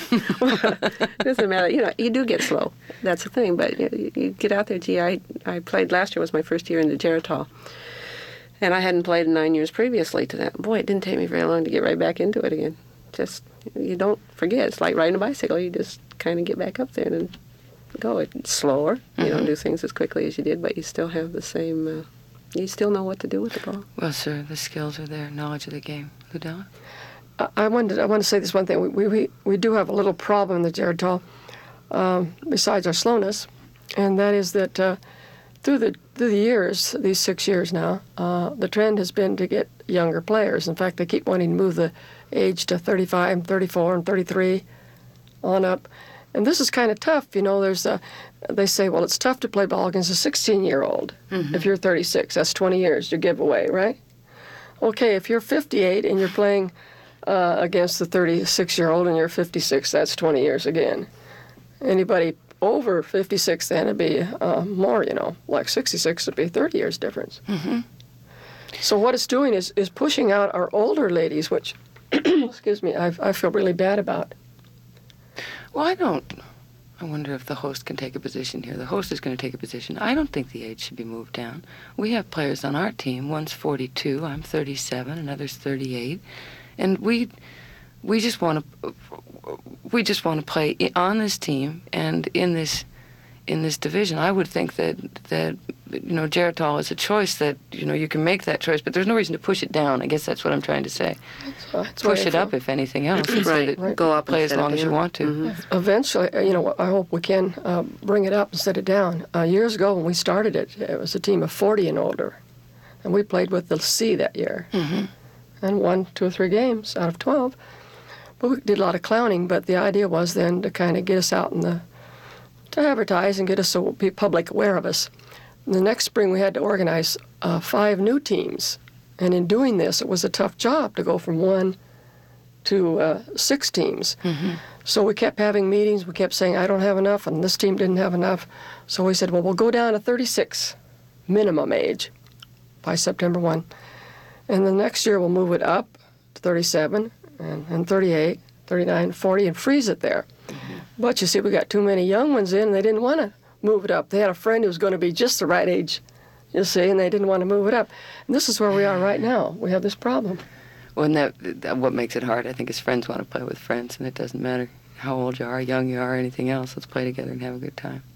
Speaker 3: it doesn't matter. You know, you do get slow. That's the thing. But you, you get out there. Gee, I, I played last year was my first year in the Geritol. And I hadn't played in nine years previously to that. Boy, it didn't take me very long to get right back into it again. Just, you don't forget. It's like riding a bicycle. You just kind of get back up there and go. It's slower. You
Speaker 1: Mm-hmm.
Speaker 3: don't do things as quickly as you did, but you still have the same, uh, you still know what to do with the ball.
Speaker 1: Well, sir, the skills are there, knowledge of the game. Ludella?
Speaker 2: I, I wanted I want to say this one thing. We we we do have a little problem in the Geritol, um, besides our slowness, and that is that uh, through the through the years, these six years now, uh, the trend has been to get younger players. In fact, they keep wanting to move the age to thirty-five, and thirty-four, and thirty-three on up. And this is kind of tough. You know, there's a, they say, well, it's tough to play ball against a sixteen-year-old. Mm-hmm. If you're thirty-six, that's twenty years you give away, right? Okay, if you're fifty-eight and you're playing uh, against the thirty-six-year-old and you're fifty-six, that's twenty years again. Anybody over fifty-six, then it'd be uh, more, you know, like sixty-six would be thirty years difference.
Speaker 1: Mm-hmm.
Speaker 2: So what it's doing is, is pushing out our older ladies, which, excuse me, I, I feel really bad about.
Speaker 1: Well, I don't. I wonder if the host can take a position here. The host is going to take a position. I don't think the age should be moved down. We have players on our team. One's forty-two, I'm thirty-seven, another's thirty-eight. And we we just want to we just want to play i- on this team and in this in this division. I would think that that you know Geritol is a choice that you know you can make that choice, but there's no reason to push it down. I guess that's what I'm trying to say.
Speaker 2: Uh, that's what
Speaker 1: Push
Speaker 2: I
Speaker 1: it up
Speaker 2: feel.
Speaker 1: if anything else. and say
Speaker 3: Right,
Speaker 1: that
Speaker 2: right.
Speaker 3: Go up
Speaker 1: Play as
Speaker 3: instead of
Speaker 1: long as you
Speaker 3: down.
Speaker 1: want to.
Speaker 3: Mhm.
Speaker 2: Eventually, uh, you know, I hope we can uh, bring it up instead of down. Uh, years ago when we started it, it was a team of forty and older, and we played with the C that year,
Speaker 1: Mm-hmm.
Speaker 2: and won two or three games out of twelve. But we did a lot of clowning. But the idea was then to kind of get us out in the to advertise and get us so be public aware of us. And the next spring we had to organize uh, five new teams, and in doing this, it was a tough job to go from one to uh, six teams.
Speaker 1: Mm-hmm.
Speaker 2: So we kept having meetings. We kept saying, I don't have enough, and this team didn't have enough. So we said, well, we'll go down to thirty-six minimum age by September first. And the next year we'll move it up to thirty-seven and, and thirty-eight, thirty-nine, forty, and freeze it there. Mm-hmm. But you see, we got too many young ones in, and they didn't want to move it up. They had a friend who was going to be just the right age, you see, and they didn't want to move it up. And this is where we are right now. We have this problem.
Speaker 1: Well, and that, that what makes it hard, I think, is friends want to play with friends, and it doesn't matter how old you are, young you are, or anything else. Let's play together and have a good time.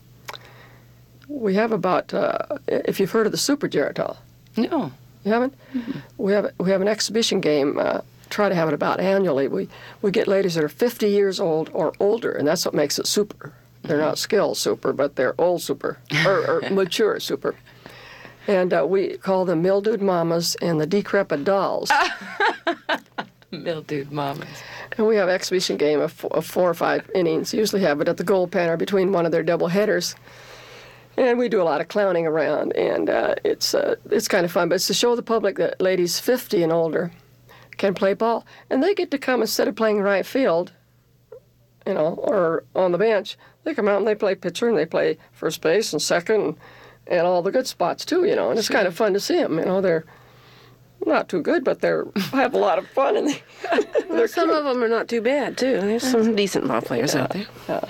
Speaker 2: We have about, uh, if you've heard of the Super Geritol.
Speaker 1: No.
Speaker 2: You haven't? Mm-hmm. We have we have an exhibition game. Uh, try to have it about annually. We we get ladies that are fifty years old or older, and that's what makes it super. They're not skilled super, but they're old super or, or mature super. And uh, we call them mildewed mamas and the decrepit dolls.
Speaker 1: Mildewed mamas.
Speaker 2: And we have an exhibition game of four, of four or five innings. Usually have it at the Gold Pen or between one of their double headers. And we do a lot of clowning around, and uh, it's uh, it's kind of fun. But it's to show the public that ladies fifty and older can play ball, and they get to come instead of playing right field, you know, or on the bench. They come out and they play pitcher and they play first base and second and, and all the good spots too, you know. And it's kind of fun to see them. You know, they're not too good, but they're have a lot of fun. And they,
Speaker 3: well, some of them are not too bad too. There's some decent ball players
Speaker 2: yeah,
Speaker 3: out there.
Speaker 2: Yeah.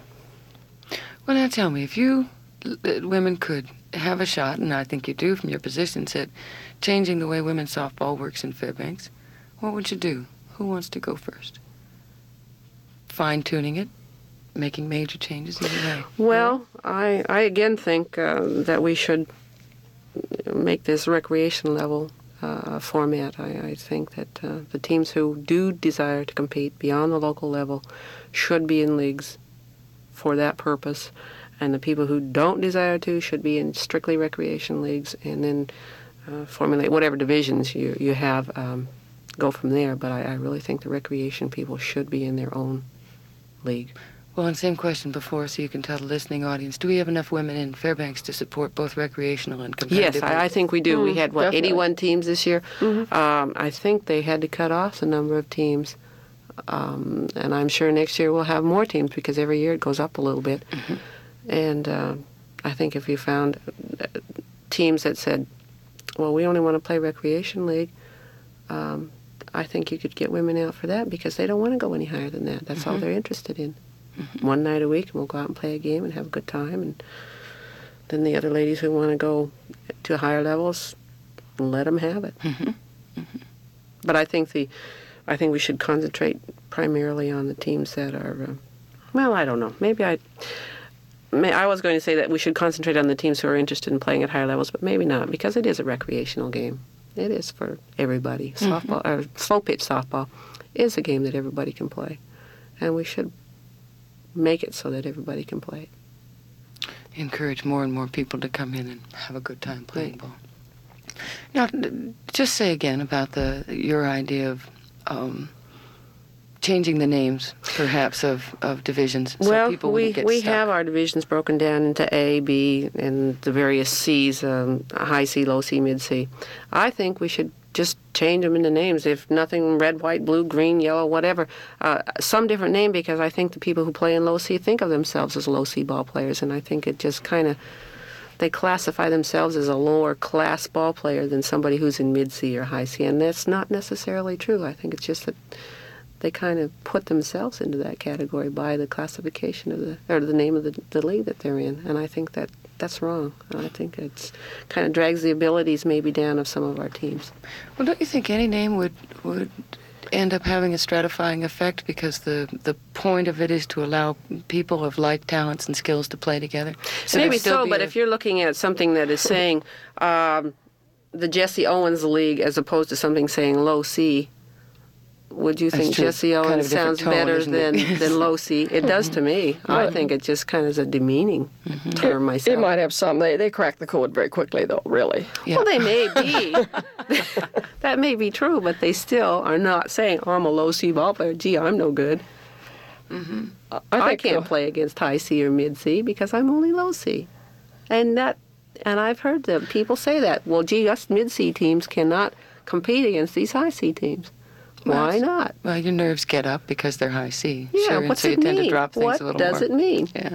Speaker 1: Well, now tell me, if you uh, women could have a shot, and I think you do from your positions, at changing the way women's softball works in Fairbanks, what would you do? Who wants to go first? Fine-tuning it, making major changes either way.
Speaker 3: Well, I, I again think uh, that we should make this recreation level uh, format. I, I think that uh, the teams who do desire to compete beyond the local level should be in leagues for that purpose, and the people who don't desire to should be in strictly recreation leagues, and then uh, formulate whatever divisions you, you have, um, go from there. But I, I really think the recreation people should be in their own league.
Speaker 1: Well, and same question before, so you can tell the listening audience, do we have enough women in Fairbanks to support both recreational and competitive?
Speaker 3: Yes, I, I think we do.
Speaker 2: Mm,
Speaker 3: we had, what,
Speaker 2: definitely.
Speaker 3: eighty-one teams this year?
Speaker 2: Mm-hmm.
Speaker 3: Um, I think they had to cut off the number of teams, um, and I'm sure next year we'll have more teams because every year it goes up a little bit.
Speaker 1: Mm-hmm.
Speaker 3: And uh, I think if you found teams that said, well, we only want to play recreation league, um, I think you could get women out for that because they don't want to go any higher than that. That's
Speaker 1: Mm-hmm.
Speaker 3: all they're interested in.
Speaker 1: Mm-hmm.
Speaker 3: One night a week, and we'll go out and play a game and have a good time. And then the other ladies who want to go to higher levels, let them have it.
Speaker 1: Mm-hmm. Mm-hmm.
Speaker 3: But I think the, I think we should concentrate primarily on the teams that are, uh, well, I don't know. Maybe I, may, I was going to say that we should concentrate on the teams who are interested in playing at higher levels, but maybe not, because it is a recreational game. It is for everybody. Softball,
Speaker 1: Mm-hmm.
Speaker 3: or slow pitch softball, is a game that everybody can play, and we should make it so that everybody can play it.
Speaker 1: Encourage more and more people to come in and have a good time playing
Speaker 3: Right.
Speaker 1: ball. Now, just say again about the your idea of um, changing the names, perhaps, of, of divisions, so
Speaker 3: Well,
Speaker 1: people
Speaker 3: we
Speaker 1: wouldn't get
Speaker 3: we
Speaker 1: stuck.
Speaker 3: have our divisions broken down into A, B, and the various C's, um, high C, low C, mid C. I think we should just change them into names, if nothing, red, white, blue, green, yellow, whatever. Uh, some different name, because I think the people who play in low C think of themselves as low C ball players, and I think it just kind of, they classify themselves as a lower class ball player than somebody who's in mid C or high C, and that's not necessarily true. I think it's just that they kind of put themselves into that category by the classification of the, or the name of the, the league that they're in, and I think that that's wrong. I think it's kind of drags the abilities maybe down of some of our teams.
Speaker 1: Well, don't you think any name would would end up having a stratifying effect, because the the point of it is to allow people of like talents and skills to play together? So
Speaker 3: Maybe
Speaker 1: there'd still
Speaker 3: so,
Speaker 1: be
Speaker 3: but
Speaker 1: a-
Speaker 3: if you're looking at something that is saying um, the Jesse Owens League as opposed to something saying low C, would you
Speaker 1: That's
Speaker 3: think
Speaker 1: true.
Speaker 3: Jesse
Speaker 1: Kind of
Speaker 3: Owens
Speaker 1: a different
Speaker 3: sounds
Speaker 1: tone,
Speaker 3: better
Speaker 1: isn't
Speaker 3: than,
Speaker 1: it?
Speaker 3: than low C? It does to me. I think it just kind of is a demeaning term myself.
Speaker 2: It might have some. They they crack the code very quickly, though. Really.
Speaker 1: Yeah.
Speaker 3: Well, they may be. That may be true, but they still are not saying, oh, I'm a low C ball player. Gee, I'm no good.
Speaker 2: I,
Speaker 3: I,
Speaker 2: think
Speaker 3: can't
Speaker 2: the-
Speaker 3: play against high C or mid C because I'm only low C. And that, and I've heard that people say that. Well, gee, us mid C teams cannot compete against these high C teams. Why
Speaker 1: Well,
Speaker 3: not?
Speaker 1: Well, your nerves get up because they're high C.
Speaker 3: Yeah,
Speaker 1: sure, and
Speaker 3: what's
Speaker 1: so you
Speaker 3: it
Speaker 1: tend
Speaker 3: mean?
Speaker 1: to drop things
Speaker 3: what
Speaker 1: a little
Speaker 3: does
Speaker 1: more.
Speaker 3: it mean?
Speaker 1: Yeah.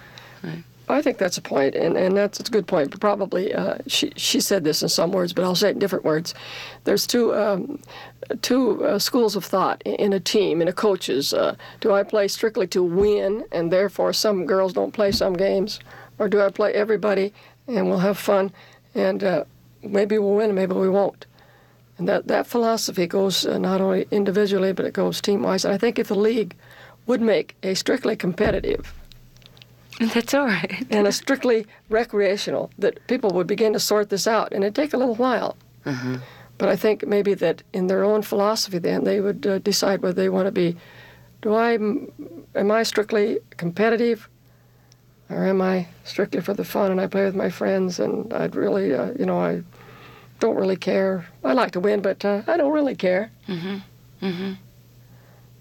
Speaker 2: I think that's a point, and, and that's a good point. But probably uh, she she said this in some words, but I'll say it in different words. There's two um, two uh, schools of thought in, in a team, in a coaches. Uh, do I play strictly to win, and therefore some girls don't play some games, or do I play everybody and we'll have fun, and uh, maybe we'll win, maybe we won't. And that that philosophy goes uh, not only individually, but it goes team-wise. And I think if the league would make a strictly competitive
Speaker 1: That's all right.
Speaker 2: and a strictly recreational, that people would begin to sort this out, and it'd take a little while.
Speaker 1: Uh-huh.
Speaker 2: But I think maybe that in their own philosophy, then they would uh, decide whether they want to be. Do I am I strictly competitive, or am I strictly for the fun and I play with my friends and I'd really, uh, you know, I don't really care. I like to win, but uh, I don't really care.
Speaker 1: Mm-hmm. Mm-hmm.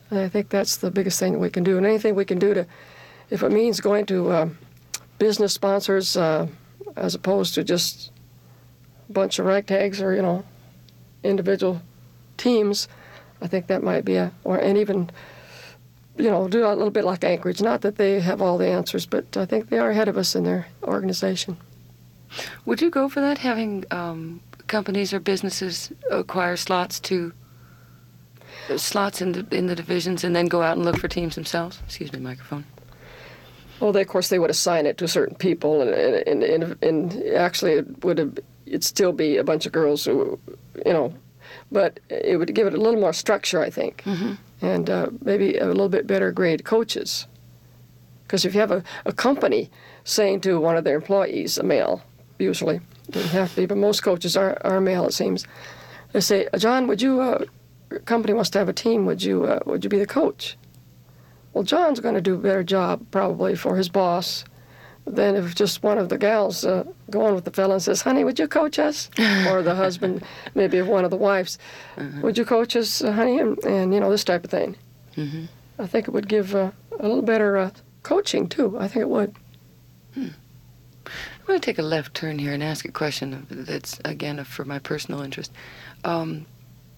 Speaker 2: I think that's the biggest thing that we can do. And anything we can do to, if it means going to uh, business sponsors uh, as opposed to just a bunch of ragtags or, you know, individual teams, I think that might be a, or and even, you know, do a little bit like Anchorage. Not that they have all the answers, but I think they are ahead of us in their organization.
Speaker 1: Would you go for that, having um, companies or businesses acquire slots to slots in the in the divisions and then go out and look for teams themselves? Excuse me, microphone.
Speaker 2: Well, they, of course, they would assign it to certain people, and and, and, and actually it would have, it'd still be a bunch of girls who, you know, but it would give it a little more structure, I think, mm-hmm. and uh, maybe a little bit better grade coaches. Because if you have a, a company saying to one of their employees, a male, usually, doesn't have to be, but most coaches are, are male, it seems. They say, John, would you, uh, your company wants to have a team, would you, uh, would you be the coach? Well, John's going to do a better job, probably, for his boss than if just one of the gals uh, go on with the fella and says, honey, would you coach us? Or the husband, maybe of one of the wives, uh-huh. would you coach us, uh, honey? And, and, you know, this type of thing. Mm-hmm. I think it would give uh, a little better uh, coaching, too. I think it would.
Speaker 1: Hmm. I'm going to take a left turn here and ask a question that's, again, for my personal interest. Um,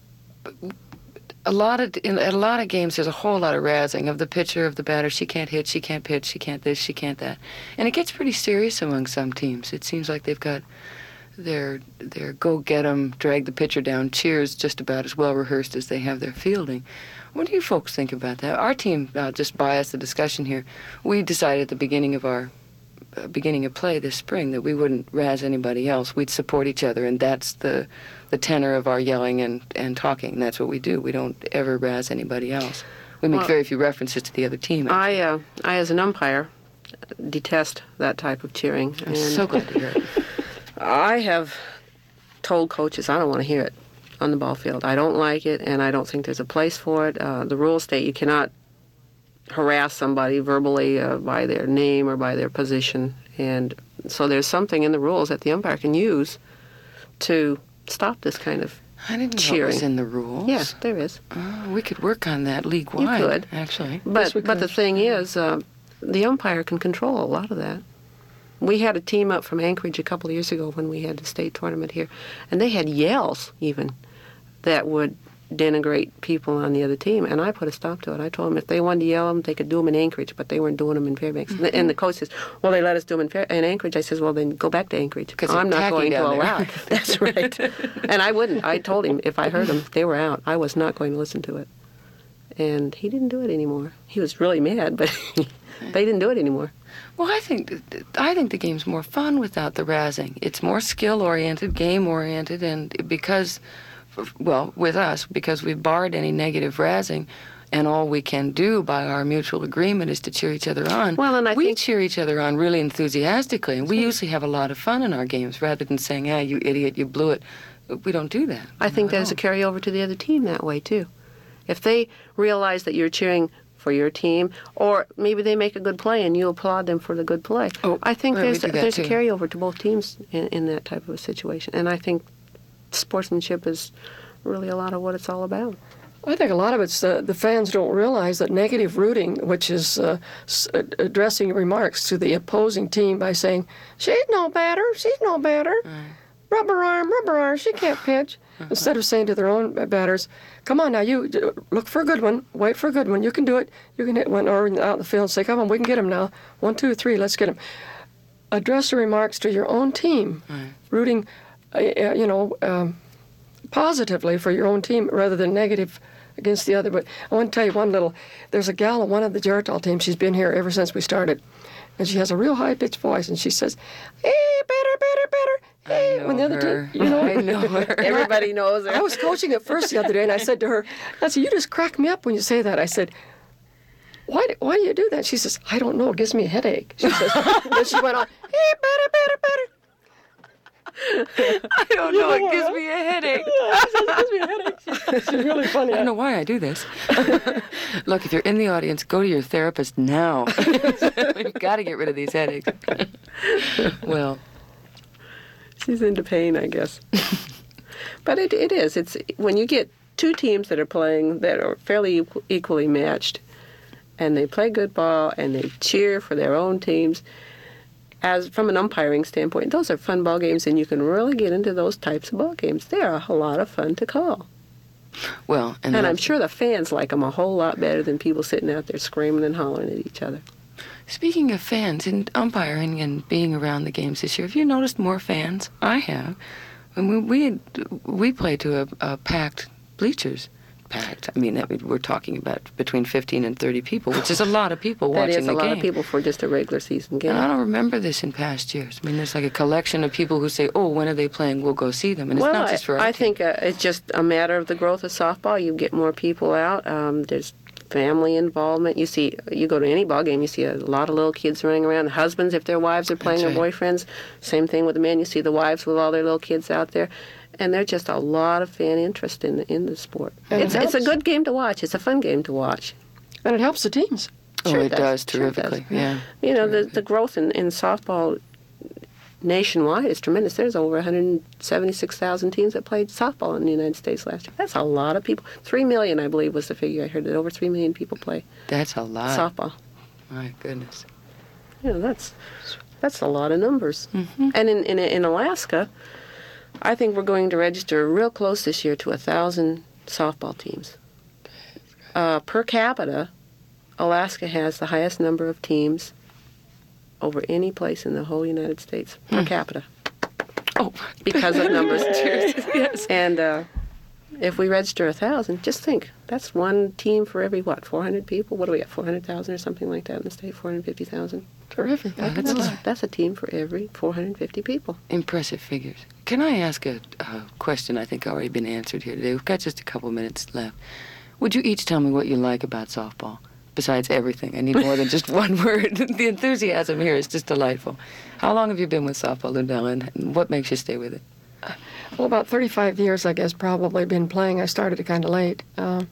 Speaker 1: a lot of in at a lot of games, there's a whole lot of razzing of the pitcher, of the batter. She can't hit, she can't pitch, she can't this, she can't that. And it gets pretty serious among some teams. It seems like they've got their, their go-get-'em, drag the pitcher down cheers just about as well rehearsed as they have their fielding. What do you folks think about that? Our team, uh, just biased the discussion here, we decided at the beginning of our uh, beginning of play this spring that we wouldn't razz anybody else. We'd support each other, and that's the the tenor of our yelling and, and talking. That's what we do. We don't ever razz anybody else. We make well, very few references to the other team.
Speaker 3: Actually. I, uh, I, as an umpire, detest that type of cheering.
Speaker 1: I'm and so glad to hear it.
Speaker 3: I have told coaches I don't want to hear it on the ball field. I don't like it, and I don't think there's a place for it. Uh, the rules state you cannot harass somebody verbally uh, by their name or by their position, and so there's something in the rules that the umpire can use to stop this kind of
Speaker 1: I didn't
Speaker 3: cheering.
Speaker 1: know it was in the rules.
Speaker 3: Yeah, there is.
Speaker 1: Oh, we could work on that league-wide.
Speaker 3: You could.
Speaker 1: Actually.
Speaker 3: But,
Speaker 2: yes, we
Speaker 3: but
Speaker 2: could.
Speaker 3: the thing is, uh, the umpire can control a lot of that. We had a team up from Anchorage a couple of years ago when we had the state tournament here, and they had yells even that would denigrate people on the other team, and I put a stop to it. I told them if they wanted to yell them, they could do them in Anchorage, but they weren't doing them in Fairbanks. Mm-hmm. And the coach says, well, they let us do them in, Fair- in Anchorage. I says, well, then go back to Anchorage.
Speaker 1: Because
Speaker 3: I'm not going to allow it.
Speaker 1: there.
Speaker 3: That's right. And I wouldn't. I told him if I heard them, they were out. I was not going to listen to it. And he didn't do it anymore. He was really mad, but they didn't do it anymore.
Speaker 1: Well, I think I think the game's more fun without the razzing. It's more skill-oriented, game-oriented, and because, well, with us, because we've barred any negative razzing, and all we can do by our mutual agreement is to cheer each other on.
Speaker 3: Well, and I
Speaker 1: we
Speaker 3: think
Speaker 1: cheer each other on really enthusiastically, and we usually have a lot of fun in our games, rather than saying, "Ah, you idiot, you blew it." We don't do that.
Speaker 3: I think there's a carryover to the other team that way, too. If they realize that you're cheering for your team, or maybe they make a good play and you applaud them for the good play.
Speaker 1: Oh,
Speaker 3: I think
Speaker 1: well,
Speaker 3: there's a, there's
Speaker 1: too.
Speaker 3: a carryover to both teams in, in that type of a situation. And I think sportsmanship is really a lot of what it's all about.
Speaker 2: I think a lot of it's uh, the fans don't realize that negative rooting, which is uh, s- addressing remarks to the opposing team by saying, she's no better, she's no better, mm. rubber arm, rubber arm, she can't pitch. Uh-huh. Instead of saying to their own batters, come on now, you look for a good one, wait for a good one, you can do it, you can hit one, or out in the field and say, come on, we can get him now, one, two, three, let's get him. Address the remarks to your own team, mm. rooting, uh, you know, um, positively for your own team rather than negative against the other. But I want to tell you one little, there's a gal on one of the Geritol teams, she's been here ever since we started, and she has a real high-pitched voice, and she says, hey, better, better, better. Hey, when the other
Speaker 1: her.
Speaker 2: team, you know,
Speaker 1: I know her.
Speaker 3: Everybody knows her.
Speaker 2: I was coaching at first the other day, and I said to her, I said, you just crack me up when you say that. I said, why do, why do you do that? She says, I don't know, it gives me a headache. She says, then she went on, hey, better, better, better.
Speaker 1: I don't know, it gives me a headache.
Speaker 2: Yeah, she says, it gives me a headache. She's, she's really funny.
Speaker 1: I don't know why I do this. Look, if you're in the audience, go to your therapist now. We've got to get rid of these headaches. Well,
Speaker 3: she's into pain, I guess. But it it is. It's when you get two teams that are playing that are fairly equal, equally matched, and they play good ball and they cheer for their own teams. As from an umpiring standpoint, those are fun ball games, and you can really get into those types of ball games. They are a lot of fun to call.
Speaker 1: Well, and,
Speaker 3: and I'm sure the fans like them a whole lot better than people sitting out there screaming and hollering at each other.
Speaker 1: Speaking of fans and umpiring and being around the games this year, have you noticed more fans? I have. And we we, we play to a, a packed bleachers. Packed. I mean, I mean, we're talking about between fifteen and thirty people, which is a lot of people
Speaker 3: that
Speaker 1: watching the game.
Speaker 3: That is a lot of people for just a regular season game.
Speaker 1: And I don't remember this in past years. I mean, there's like a collection of people who say, oh, when are they playing? We'll go see them. And it's
Speaker 3: well,
Speaker 1: not just for our
Speaker 3: I, I
Speaker 1: team.
Speaker 3: think uh, it's just a matter of the growth of softball. You get more people out. Um, there's family involvement. You see, you go to any ball game, you see a lot of little kids running around. Husbands, if their wives are playing,
Speaker 1: That's
Speaker 3: or
Speaker 1: right.
Speaker 3: boyfriends. Same thing with the men. You see the wives with all their little kids out there. And there's just a lot of fan interest in the, in the sport.
Speaker 2: And
Speaker 3: It's
Speaker 2: it
Speaker 3: it's a
Speaker 2: helps.
Speaker 3: good game to watch. It's a fun game to watch.
Speaker 2: And it helps the teams.
Speaker 1: Oh,
Speaker 3: Sure
Speaker 1: it does,
Speaker 3: Sure it does.
Speaker 1: terrifically. Yeah.
Speaker 3: You know, the the growth in, in softball nationwide is tremendous. There's over one hundred seventy-six thousand teams that played softball in the United States last year. That's a lot of people. Three million, I believe, was the figure I heard. That over three million people play
Speaker 1: That's a lot.
Speaker 3: softball.
Speaker 1: My goodness.
Speaker 3: You know, that's that's a lot of numbers.
Speaker 1: Mm-hmm.
Speaker 3: And in, in in Alaska, I think we're going to register real close this year to a thousand softball teams. Uh, per capita, Alaska has the highest number of teams over any place in the whole United States per
Speaker 1: Hmm.
Speaker 3: capita
Speaker 1: Oh,
Speaker 3: because of numbers.
Speaker 1: yes.
Speaker 3: And uh, if we register a thousand, just think that's one team for every what, four hundred people? What do we have, four hundred thousand or something like that in the state? Four hundred fifty thousand.
Speaker 2: Terrific.
Speaker 1: Yeah,
Speaker 2: I can
Speaker 1: that's
Speaker 2: do
Speaker 1: a
Speaker 2: that.
Speaker 1: lot.
Speaker 3: That's a team for every four hundred fifty people.
Speaker 1: Impressive figures. Can I ask a, a question I think already been answered here today? We've got just a couple minutes left. Would you each tell me what you like about softball? Besides everything. I need more than just one word. The enthusiasm here is just delightful. How long have you been with softball, Lundell, and what makes you stay with it?
Speaker 2: Well, about thirty-five years, I guess, probably been playing. I started it kind of late. Um,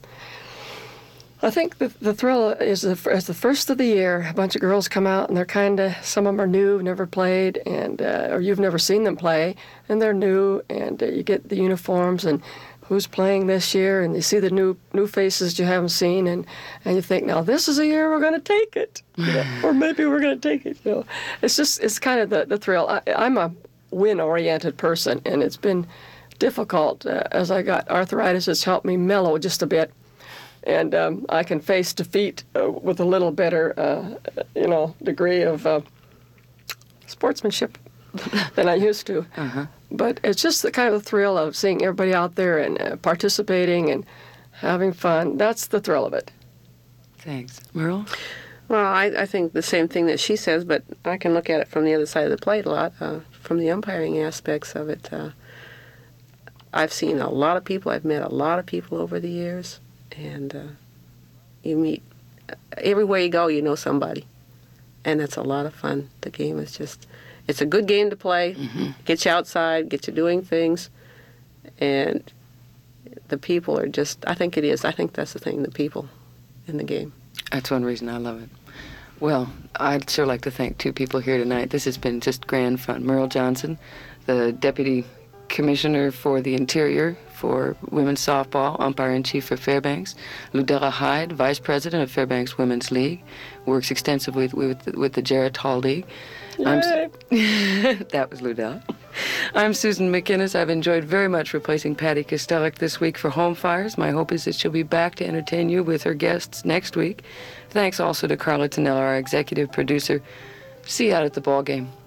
Speaker 2: I think the, the thrill is the, is the first of the year. A bunch of girls come out, and they're kind of, some of them are new, never played, and uh, or you've never seen them play, and they're new, and uh, you get the uniforms, and who's playing this year, and you see the new new faces you haven't seen, and, and you think, now this is the year we're going to take it, you know, or maybe we're going to take it. You know, it's just it's kind of the, the thrill. I, I'm a win-oriented person, and it's been difficult uh, as I got arthritis. It's helped me mellow just a bit, and um, I can face defeat uh, with a little better, uh, you know, degree of uh, sportsmanship than I used to.
Speaker 1: Uh-huh.
Speaker 2: But it's just the kind of thrill of seeing everybody out there and uh, participating and having fun. That's the thrill of it.
Speaker 1: Thanks. Merle?
Speaker 3: Well, I, I think the same thing that she says, but I can look at it from the other side of the plate a lot, uh, from the umpiring aspects of it. Uh, I've seen a lot of people. I've met a lot of people over the years, and uh, you meet everywhere you go, you know somebody, and it's a lot of fun. The game is just, it's a good game to play.
Speaker 1: Mm-hmm.
Speaker 3: Get you outside, get you doing things, and the people are just, I think it is. I think that's the thing, the people in the game.
Speaker 1: That's one reason I love it. Well, I'd sure like to thank two people here tonight. This has been just grand fun. Merle Johnson, the Deputy Commissioner for the Interior for Women's Softball, Umpire-in-Chief for Fairbanks. Ludella Hyde, Vice President of Fairbanks Women's League, works extensively with, with, with the Jarrett Hall League. I'm s- that was Ludella. I'm Susan McInnes. I've enjoyed very much replacing Patty Kostelik this week for Home Fires. My hope is that she'll be back to entertain you with her guests next week. Thanks also to Carla Tonella, our executive producer. See you out at the ball game.